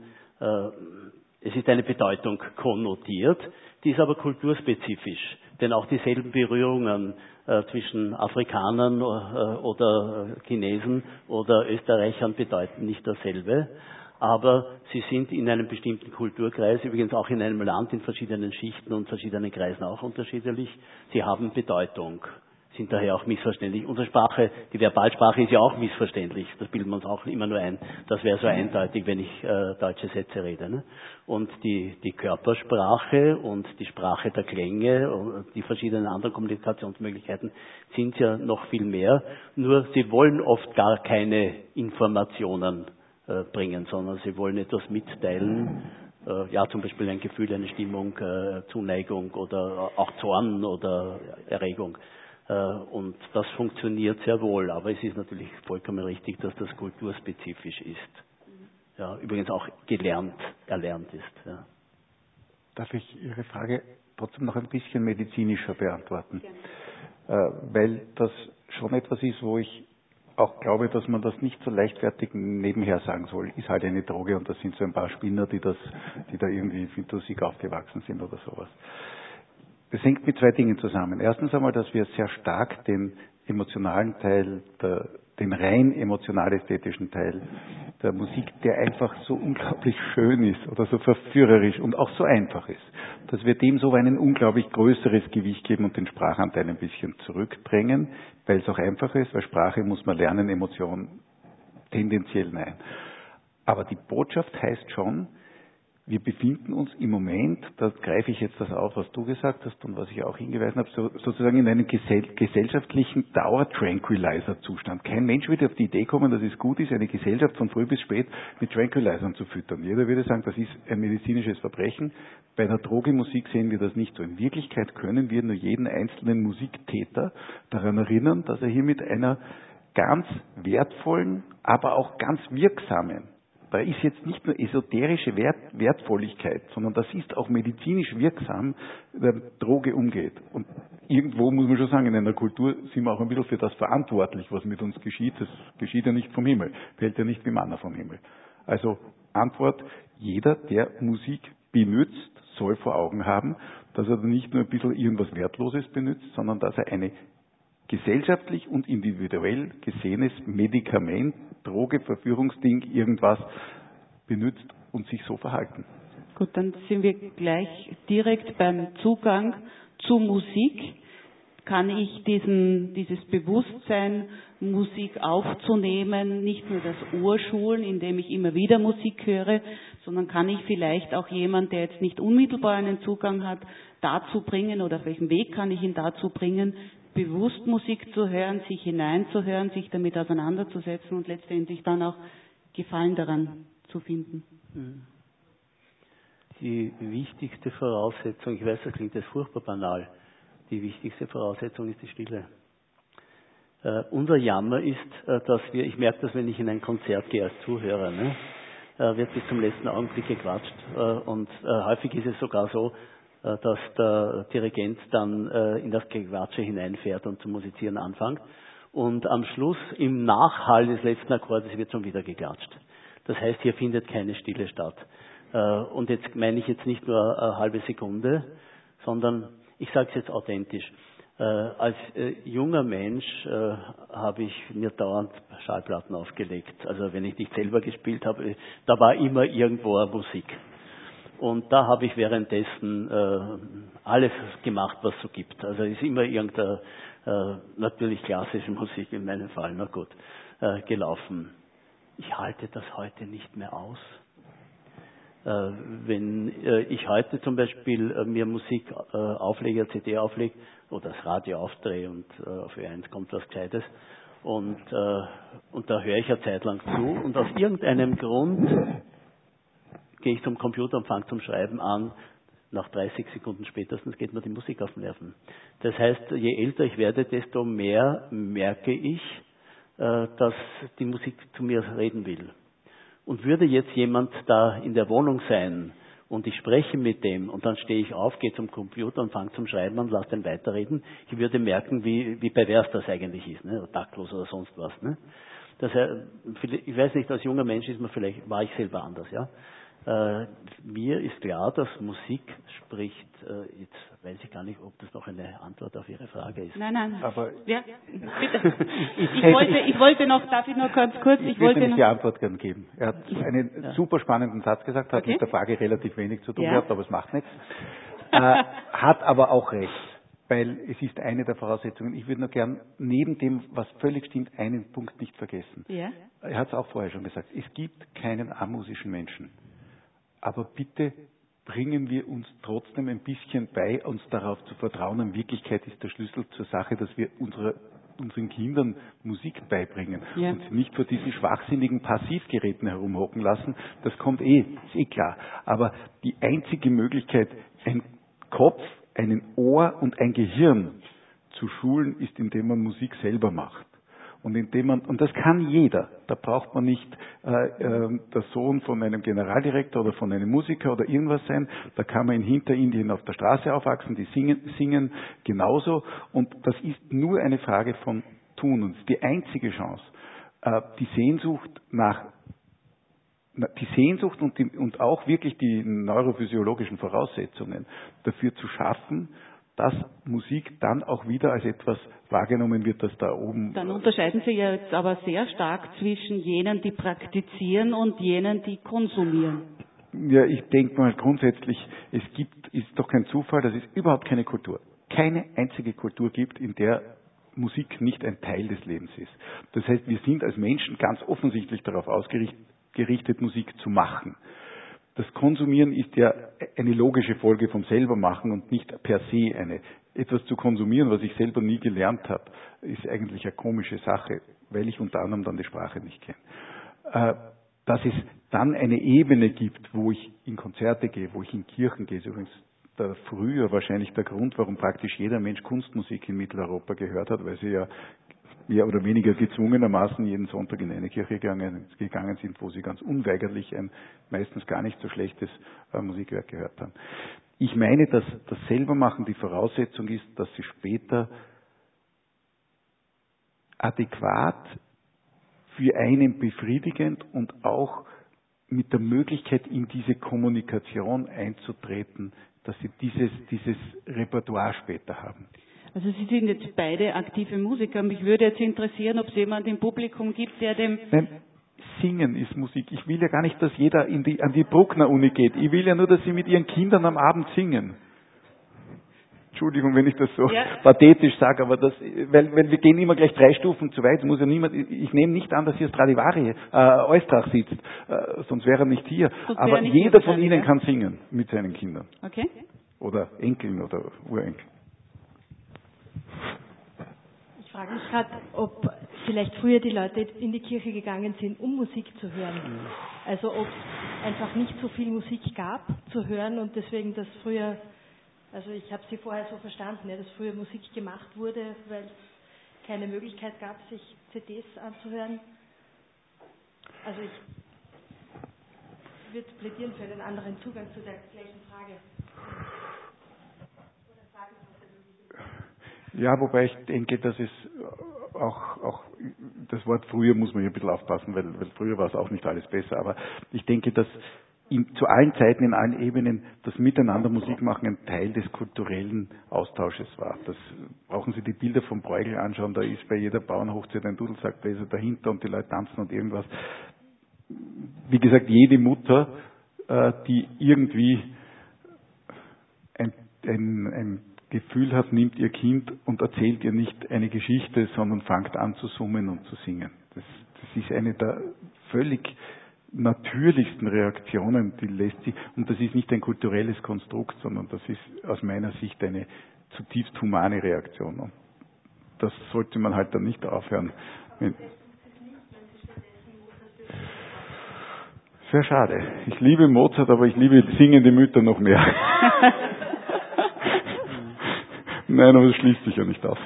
es ist eine Bedeutung konnotiert, die ist aber kulturspezifisch, denn auch dieselben Berührungen zwischen Afrikanern oder Chinesen oder Österreichern bedeuten nicht dasselbe, aber sie sind in einem bestimmten Kulturkreis, übrigens auch in einem Land in verschiedenen Schichten und verschiedenen Kreisen auch unterschiedlich, sie haben Bedeutung, sind daher auch missverständlich. Unsere Sprache, die Verbalsprache ist ja auch missverständlich, das bilden wir uns auch immer nur ein, das wäre so eindeutig, wenn ich deutsche Sätze rede. Ne? Und die Körpersprache und die Sprache der Klänge und die verschiedenen anderen Kommunikationsmöglichkeiten sind ja noch viel mehr, nur sie wollen oft gar keine Informationen bringen, sondern sie wollen etwas mitteilen, ja zum Beispiel ein Gefühl, eine Stimmung, Zuneigung oder auch Zorn oder Erregung. Und das funktioniert sehr wohl, aber es ist natürlich vollkommen richtig, dass das kulturspezifisch ist. Ja, übrigens auch erlernt ist. Ja. Darf ich Ihre Frage trotzdem noch ein bisschen medizinischer beantworten? Weil das schon etwas ist, wo ich auch glaube, dass man das nicht so leichtfertig nebenher sagen soll. Ist halt eine Droge und das sind so ein paar Spinner, die da irgendwie mit Musik aufgewachsen sind oder sowas. Das hängt mit zwei Dingen zusammen. Erstens einmal, dass wir sehr stark den emotionalen Teil, den rein emotional-ästhetischen Teil der Musik, der einfach so unglaublich schön ist oder so verführerisch und auch so einfach ist, dass wir dem so ein unglaublich größeres Gewicht geben und den Sprachanteil ein bisschen zurückdrängen, weil es auch einfacher ist, weil Sprache muss man lernen, Emotion tendenziell nein. Aber die Botschaft heißt schon, wir befinden uns im Moment, da greife ich jetzt das auf, was du gesagt hast und was ich auch hingewiesen habe, sozusagen in einem gesellschaftlichen Dauer-Tranquilizer-Zustand. Kein Mensch würde auf die Idee kommen, dass es gut ist, eine Gesellschaft von früh bis spät mit Tranquilizern zu füttern. Jeder würde sagen, das ist ein medizinisches Verbrechen. Bei einer Drogenmusik sehen wir das nicht so. In Wirklichkeit können wir nur jeden einzelnen Musiktäter daran erinnern, dass er hier mit einer ganz wertvollen, aber auch ganz wirksamen, da ist jetzt nicht nur esoterische Wertvolligkeit, sondern das ist auch medizinisch wirksam, der Droge umgeht. Und irgendwo muss man schon sagen, in einer Kultur sind wir auch ein bisschen für das verantwortlich, was mit uns geschieht. Das geschieht ja nicht vom Himmel, fällt ja nicht wie Manna vom Himmel. Also Antwort, jeder, der Musik benutzt, soll vor Augen haben, dass er nicht nur ein bisschen irgendwas Wertloses benutzt, sondern dass er eine gesellschaftlich und individuell gesehenes Medikament, Droge, Verführungsding, irgendwas benutzt und sich so verhalten. Gut, dann sind wir gleich direkt beim Zugang zu Musik. kann ich dieses Bewusstsein, Musik aufzunehmen, nicht nur das Ohrschulen, indem ich immer wieder Musik höre, sondern kann ich vielleicht auch jemand, der jetzt nicht unmittelbar einen Zugang hat, dazu bringen, oder auf welchem Weg kann ich ihn dazu bringen, bewusst Musik zu hören, sich hineinzuhören, sich damit auseinanderzusetzen und letztendlich dann auch Gefallen daran zu finden. Die wichtigste Voraussetzung, ich weiß, das klingt jetzt furchtbar banal, die wichtigste Voraussetzung ist die Stille. Unser Jammer ist, dass ich merke das, wenn ich in ein Konzert gehe als Zuhörer, ne, wird bis zum letzten Augenblick gequatscht. Und häufig ist es sogar so, dass der Dirigent dann in das Gequatsche hineinfährt und zu musizieren anfängt. Und am Schluss, im Nachhall des letzten Akkordes, wird schon wieder geklatscht. Das heißt, hier findet keine Stille statt. Und jetzt meine ich jetzt nicht nur eine halbe Sekunde, sondern ich sage es jetzt authentisch. Als junger Mensch habe ich mir dauernd Schallplatten aufgelegt. Also wenn ich nicht selber gespielt habe, da war immer irgendwo Musik. Und da habe ich währenddessen alles gemacht, was es so gibt. Also es ist immer irgendeine, natürlich klassische Musik in meinem Fall, na gut, gelaufen. Ich halte das heute nicht mehr aus. Wenn ich heute zum Beispiel mir Musik auflege, CD auflege oder das Radio aufdrehe und auf Ö1 kommt was Gescheites und da höre ich eine Zeit lang zu und aus irgendeinem Grund gehe ich zum Computer und fange zum Schreiben an. Nach 30 Sekunden spätestens geht mir die Musik auf den Nerven. Das heißt, je älter ich werde, desto mehr merke ich, dass die Musik zu mir reden will. Und würde jetzt jemand da in der Wohnung sein und ich spreche mit dem und dann stehe ich auf, gehe zum Computer und fange zum Schreiben an und lasse den weiterreden, ich würde merken, wie pervers das eigentlich ist, ne? Oder taktlos oder sonst was. Ne? Das heißt, ich weiß nicht, als junger Mensch war ich selber anders, ja. Mir ist klar, dass Musik spricht, jetzt weiß ich gar nicht, ob das noch eine Antwort auf Ihre Frage ist. Nein. Aber ja, bitte. Ich wollte noch, darf ich noch ganz kurz? Ich wollte noch die Antwort gerne geben. Er hat einen super spannenden Satz gesagt, hat mit der Frage relativ wenig zu tun gehabt, aber es macht nichts. Hat aber auch recht, weil es ist eine der Voraussetzungen. Ich würde nur gern neben dem, was völlig stimmt, einen Punkt nicht vergessen. Ja. Er hat es auch vorher schon gesagt. Es gibt keinen amusischen Menschen. Aber bitte bringen wir uns trotzdem ein bisschen bei, uns darauf zu vertrauen. In Wirklichkeit ist der Schlüssel zur Sache, dass wir unseren Kindern Musik beibringen und sie nicht vor diesen schwachsinnigen Passivgeräten herumhocken lassen. Das kommt ist klar. Aber die einzige Möglichkeit, ein Kopf, ein Ohr und ein Gehirn zu schulen, ist, indem man Musik selber macht. Und das kann jeder. Da braucht man nicht der Sohn von einem Generaldirektor oder von einem Musiker oder irgendwas sein. Da kann man in Hinterindien auf der Straße aufwachsen, die singen genauso. Und das ist nur eine Frage von Tun. Und die einzige Chance, die Sehnsucht und auch wirklich die neurophysiologischen Voraussetzungen dafür zu schaffen, dass Musik dann auch wieder als etwas wahrgenommen wird, das da oben... Dann unterscheiden Sie ja jetzt aber sehr stark zwischen jenen, die praktizieren und jenen, die konsumieren. Ja, ich denke mal grundsätzlich, ist doch kein Zufall, dass es überhaupt keine Kultur, keine einzige Kultur gibt, in der Musik nicht ein Teil des Lebens ist. Das heißt, wir sind als Menschen ganz offensichtlich darauf ausgerichtet, Musik zu machen. Das Konsumieren ist ja eine logische Folge vom Selbermachen und nicht per se etwas zu konsumieren, was ich selber nie gelernt habe, ist eigentlich eine komische Sache, weil ich unter anderem dann die Sprache nicht kenne. Dass es dann eine Ebene gibt, wo ich in Konzerte gehe, wo ich in Kirchen gehe, ist übrigens früher wahrscheinlich der Grund, warum praktisch jeder Mensch Kunstmusik in Mitteleuropa gehört hat, weil sie ja mehr oder weniger gezwungenermaßen jeden Sonntag in eine Kirche gegangen sind, wo sie ganz unweigerlich ein meistens gar nicht so schlechtes Musikwerk gehört haben. Ich meine, dass das Selbermachen die Voraussetzung ist, dass sie später adäquat für einen befriedigend und auch mit der Möglichkeit, in diese Kommunikation einzutreten, dass sie dieses Repertoire später haben. Also Sie sind jetzt beide aktive Musiker. Mich würde jetzt interessieren, ob es jemand im Publikum gibt, der dem... Nein, Singen ist Musik. Ich will ja gar nicht, dass jeder an die Bruckner-Uni geht. Ich will ja nur, dass sie mit ihren Kindern am Abend singen. Entschuldigung, wenn ich das so pathetisch sage, aber weil wir gehen immer gleich 3 Stufen zu weit. Muss ja niemand, ich nehme nicht an, dass hier Stradivari, Eustrach sitzt, sonst wäre er nicht hier. Aber jeder von Ihnen kann singen mit seinen Kindern. Okay. Oder Enkeln oder Urenkeln. Ich frage mich gerade, ob vielleicht früher die Leute in die Kirche gegangen sind, um Musik zu hören. Also ob es einfach nicht so viel Musik gab zu hören und deswegen das früher, also ich habe Sie vorher so verstanden, dass früher Musik gemacht wurde, weil es keine Möglichkeit gab, sich CDs anzuhören. Also ich würde plädieren für einen anderen Zugang zu der gleichen Frage. Ja, wobei ich denke, dass es auch das Wort früher muss man hier ein bisschen aufpassen, weil früher war es auch nicht alles besser, aber ich denke, dass zu allen Zeiten, in allen Ebenen, das Miteinander Musik machen ein Teil des kulturellen Austausches war. Das brauchen Sie die Bilder vom Bruegel anschauen, da ist bei jeder Bauernhochzeit ein Dudelsackbläser dahinter und die Leute tanzen und irgendwas. Wie gesagt, jede Mutter, die irgendwie ein Gefühl hat, nimmt ihr Kind und erzählt ihr nicht eine Geschichte, sondern fängt an zu summen und zu singen. Das ist eine der völlig natürlichsten Reaktionen, die lässt sich, und das ist nicht ein kulturelles Konstrukt, sondern das ist aus meiner Sicht eine zutiefst humane Reaktion. Und das sollte man halt dann nicht aufhören. Sehr schade. Ich liebe Mozart, aber ich liebe singende Mütter noch mehr. Nein, aber das schließt sich ja nicht aus.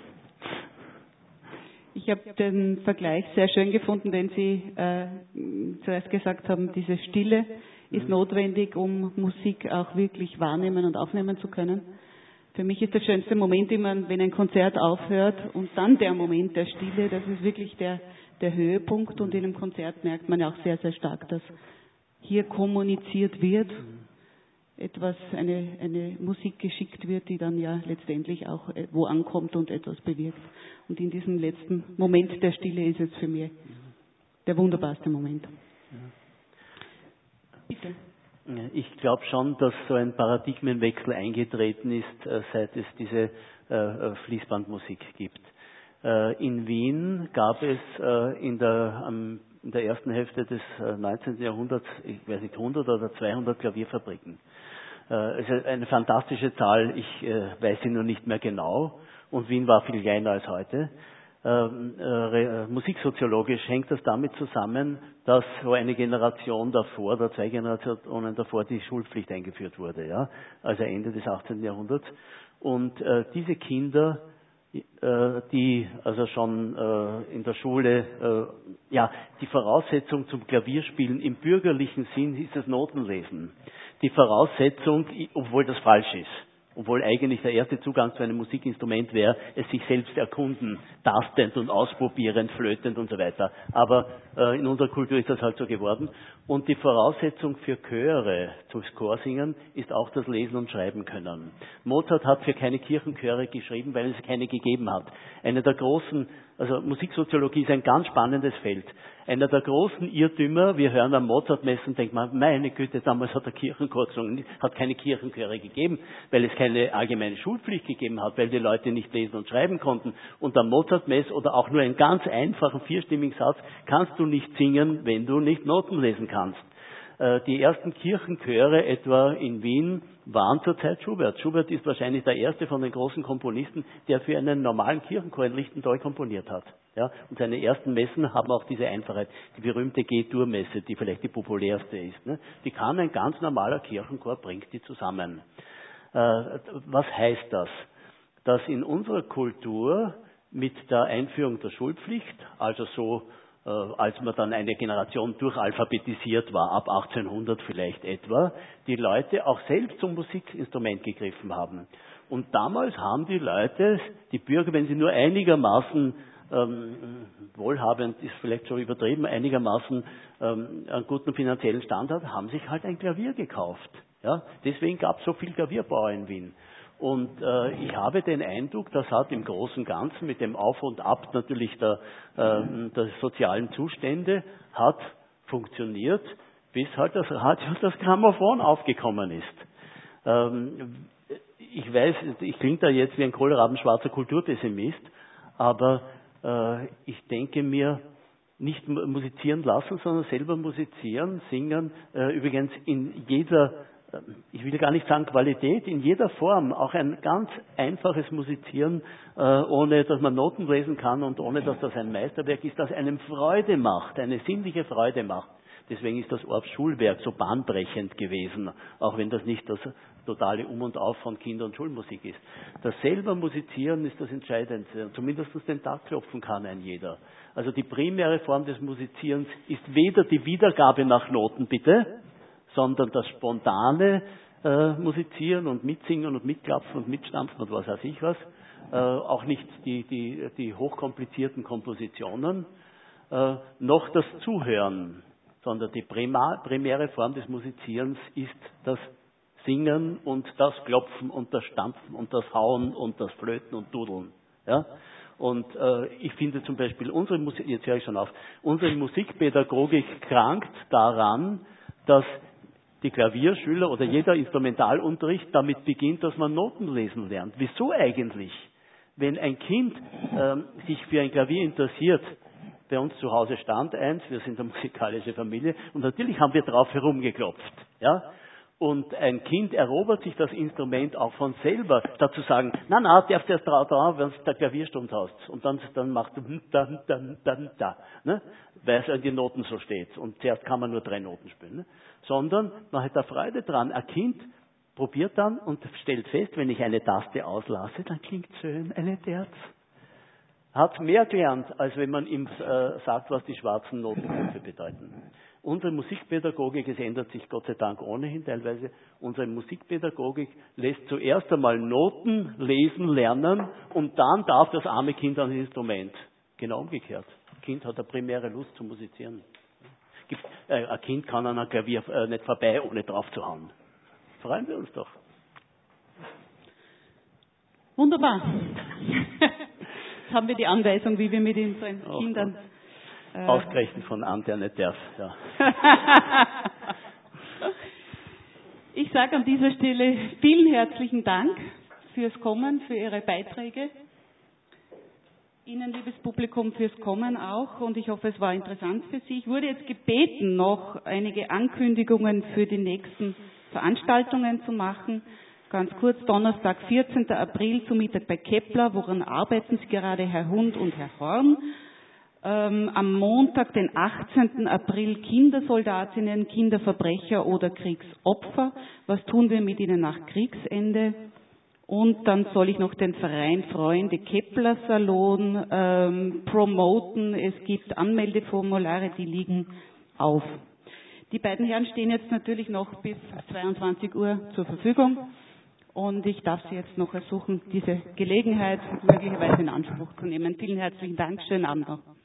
Ich habe den Vergleich sehr schön gefunden, den Sie zuerst gesagt haben, diese Stille ist notwendig, um Musik auch wirklich wahrnehmen und aufnehmen zu können. Für mich ist der schönste Moment immer, wenn ein Konzert aufhört und dann der Moment der Stille, das ist wirklich der Höhepunkt, und in einem Konzert merkt man ja auch sehr, sehr stark, dass hier kommuniziert wird, eine Musik geschickt wird, die dann ja letztendlich auch wo ankommt und etwas bewirkt. Und in diesem letzten Moment der Stille ist es für mich der wunderbarste Moment. Bitte. Ich glaube schon, dass so ein Paradigmenwechsel eingetreten ist, seit es diese Fließbandmusik gibt. In Wien gab es in der ersten Hälfte des 19. Jahrhunderts, ich weiß nicht, 100 oder 200 Klavierfabriken. Es ist eine fantastische Zahl, ich weiß sie nur nicht mehr genau, und Wien war viel kleiner als heute. Musiksoziologisch hängt das damit zusammen, dass so eine Generation davor, oder 2 Generationen davor, die Schulpflicht eingeführt wurde, ja, also Ende des 18. Jahrhunderts. Und diese Kinder, die also schon in der Schule, die Voraussetzung zum Klavierspielen im bürgerlichen Sinn ist das Notenlesen. Die Voraussetzung, obwohl das falsch ist, obwohl eigentlich der erste Zugang zu einem Musikinstrument wäre, es sich selbst erkunden, tastend und ausprobierend, flötend und so weiter. Aber in unserer Kultur ist das halt so geworden. Und die Voraussetzung für Chöre, durchs Chorsingen, ist auch das Lesen und Schreiben können. Mozart hat für keine Kirchenchöre geschrieben, weil es keine gegeben hat. Also Musiksoziologie ist ein ganz spannendes Feld. Einer der großen Irrtümer, wir hören am Mozart-Messen, denkt man, meine Güte, damals hat er Kirchenchor gesungen, hat keine Kirchenchöre gegeben, weil es keine allgemeine Schulpflicht gegeben hat, weil die Leute nicht lesen und schreiben konnten. Und am Mozart-Mess oder auch nur einen ganz einfachen vierstimmigen Satz kannst du nicht singen, wenn du nicht Noten lesen kannst. Die ersten Kirchenchöre etwa in Wien waren zur Zeit Schubert. Schubert ist wahrscheinlich der erste von den großen Komponisten, der für einen normalen Kirchenchor in Lichtental komponiert hat. Ja, und seine ersten Messen haben auch diese Einfachheit. Die berühmte G-Dur-Messe, die vielleicht die populärste ist. Ne? Die kann ein ganz normaler Kirchenchor, bringt die zusammen. Was heißt das? Dass in unserer Kultur mit der Einführung der Schulpflicht, also so als man dann eine Generation durchalphabetisiert war, ab 1800 vielleicht etwa, die Leute auch selbst zum Musikinstrument gegriffen haben. Und damals haben die Leute, die Bürger, wenn sie nur einigermaßen wohlhabend, ist vielleicht schon übertrieben, einigermaßen einen guten finanziellen Standard, haben sich halt ein Klavier gekauft. Ja? Deswegen gab es so viel Klavierbauer in Wien. Und ich habe den Eindruck, das hat im Großen und Ganzen mit dem Auf und Ab natürlich der sozialen Zustände hat funktioniert, bis halt das Radio, das Grammophon aufgekommen ist. ich weiß, ich klinge da jetzt wie ein kohlrabenschwarzer Kulturpessimist, aber ich denke mir, nicht musizieren lassen, sondern selber musizieren, singen, übrigens in jeder, ich will gar nicht sagen Qualität, in jeder Form, auch ein ganz einfaches Musizieren, ohne dass man Noten lesen kann und ohne dass das ein Meisterwerk ist, das einem Freude macht, eine sinnliche Freude macht. Deswegen ist das Orffs Schulwerk so bahnbrechend gewesen, auch wenn das nicht das totale Um und Auf von Kinder- und Schulmusik ist. Das selber Musizieren ist das Entscheidende. Zumindest den Takt klopfen kann ein jeder. Also die primäre Form des Musizierens ist weder die Wiedergabe nach Noten, bitte, sondern das spontane Musizieren und Mitsingen und Mitklapfen und Mitstampfen und was weiß ich was. Auch nicht die hochkomplizierten Kompositionen, noch das Zuhören, sondern die primäre Form des Musizierens ist das Singen und das Klopfen und das Stampfen und das Hauen und das Flöten und Dudeln. Ja? Und ich finde zum Beispiel unsere Musikpädagogik krankt daran, dass die Klavierschüler oder jeder Instrumentalunterricht damit beginnt, dass man Noten lesen lernt. Wieso eigentlich? Wenn ein Kind sich für ein Klavier interessiert, bei uns zu Hause stand eins, wir sind eine musikalische Familie und natürlich haben wir drauf herumgeklopft. Ja? Und ein Kind erobert sich das Instrument auch von selber, statt zu sagen, darfst du erst drauf, wenn du der Klavierstunde hast. Und dann machst du da, ne? Weil es an die Noten so steht. Und zuerst kann man nur 3 Noten spielen. Ne? Sondern man hat da Freude dran. Ein Kind probiert dann und stellt fest, wenn ich eine Taste auslasse, dann klingt schön eine Terz. Hat mehr gelernt, als wenn man ihm sagt, was die schwarzen Notenköpfe bedeuten. Unsere Musikpädagogik, es ändert sich Gott sei Dank ohnehin teilweise, unsere Musikpädagogik lässt zuerst einmal Noten lesen lernen und dann darf das arme Kind an das Instrument. Genau umgekehrt. Das Kind hat eine primäre Lust zu musizieren. Ein Kind kann an einem Klavier nicht vorbei, ohne drauf zu hauen. Freuen wir uns doch. Wunderbar. Jetzt haben wir die Anweisung, wie wir mit unseren Kindern... Ausgerechnet von Amt, der nicht darf. Ja. Ich sage an dieser Stelle vielen herzlichen Dank fürs Kommen, für Ihre Beiträge. Ihnen, liebes Publikum, fürs Kommen auch und ich hoffe, es war interessant für Sie. Ich wurde jetzt gebeten, noch einige Ankündigungen für die nächsten Veranstaltungen zu machen. Ganz kurz, Donnerstag, 14. April zu Mittag bei Kepler. Woran arbeiten Sie gerade, Herr Hund und Herr Horn? Am Montag, den 18. April, Kindersoldatinnen, Kinderverbrecher oder Kriegsopfer. Was tun wir mit ihnen nach Kriegsende? Und dann soll ich noch den Verein Freunde Kepler Salon promoten. Es gibt Anmeldeformulare, die liegen auf. Die beiden Herren stehen jetzt natürlich noch bis 22 Uhr zur Verfügung. Und ich darf Sie jetzt noch ersuchen, diese Gelegenheit möglicherweise in Anspruch zu nehmen. Vielen herzlichen Dank. Schönen Abend noch.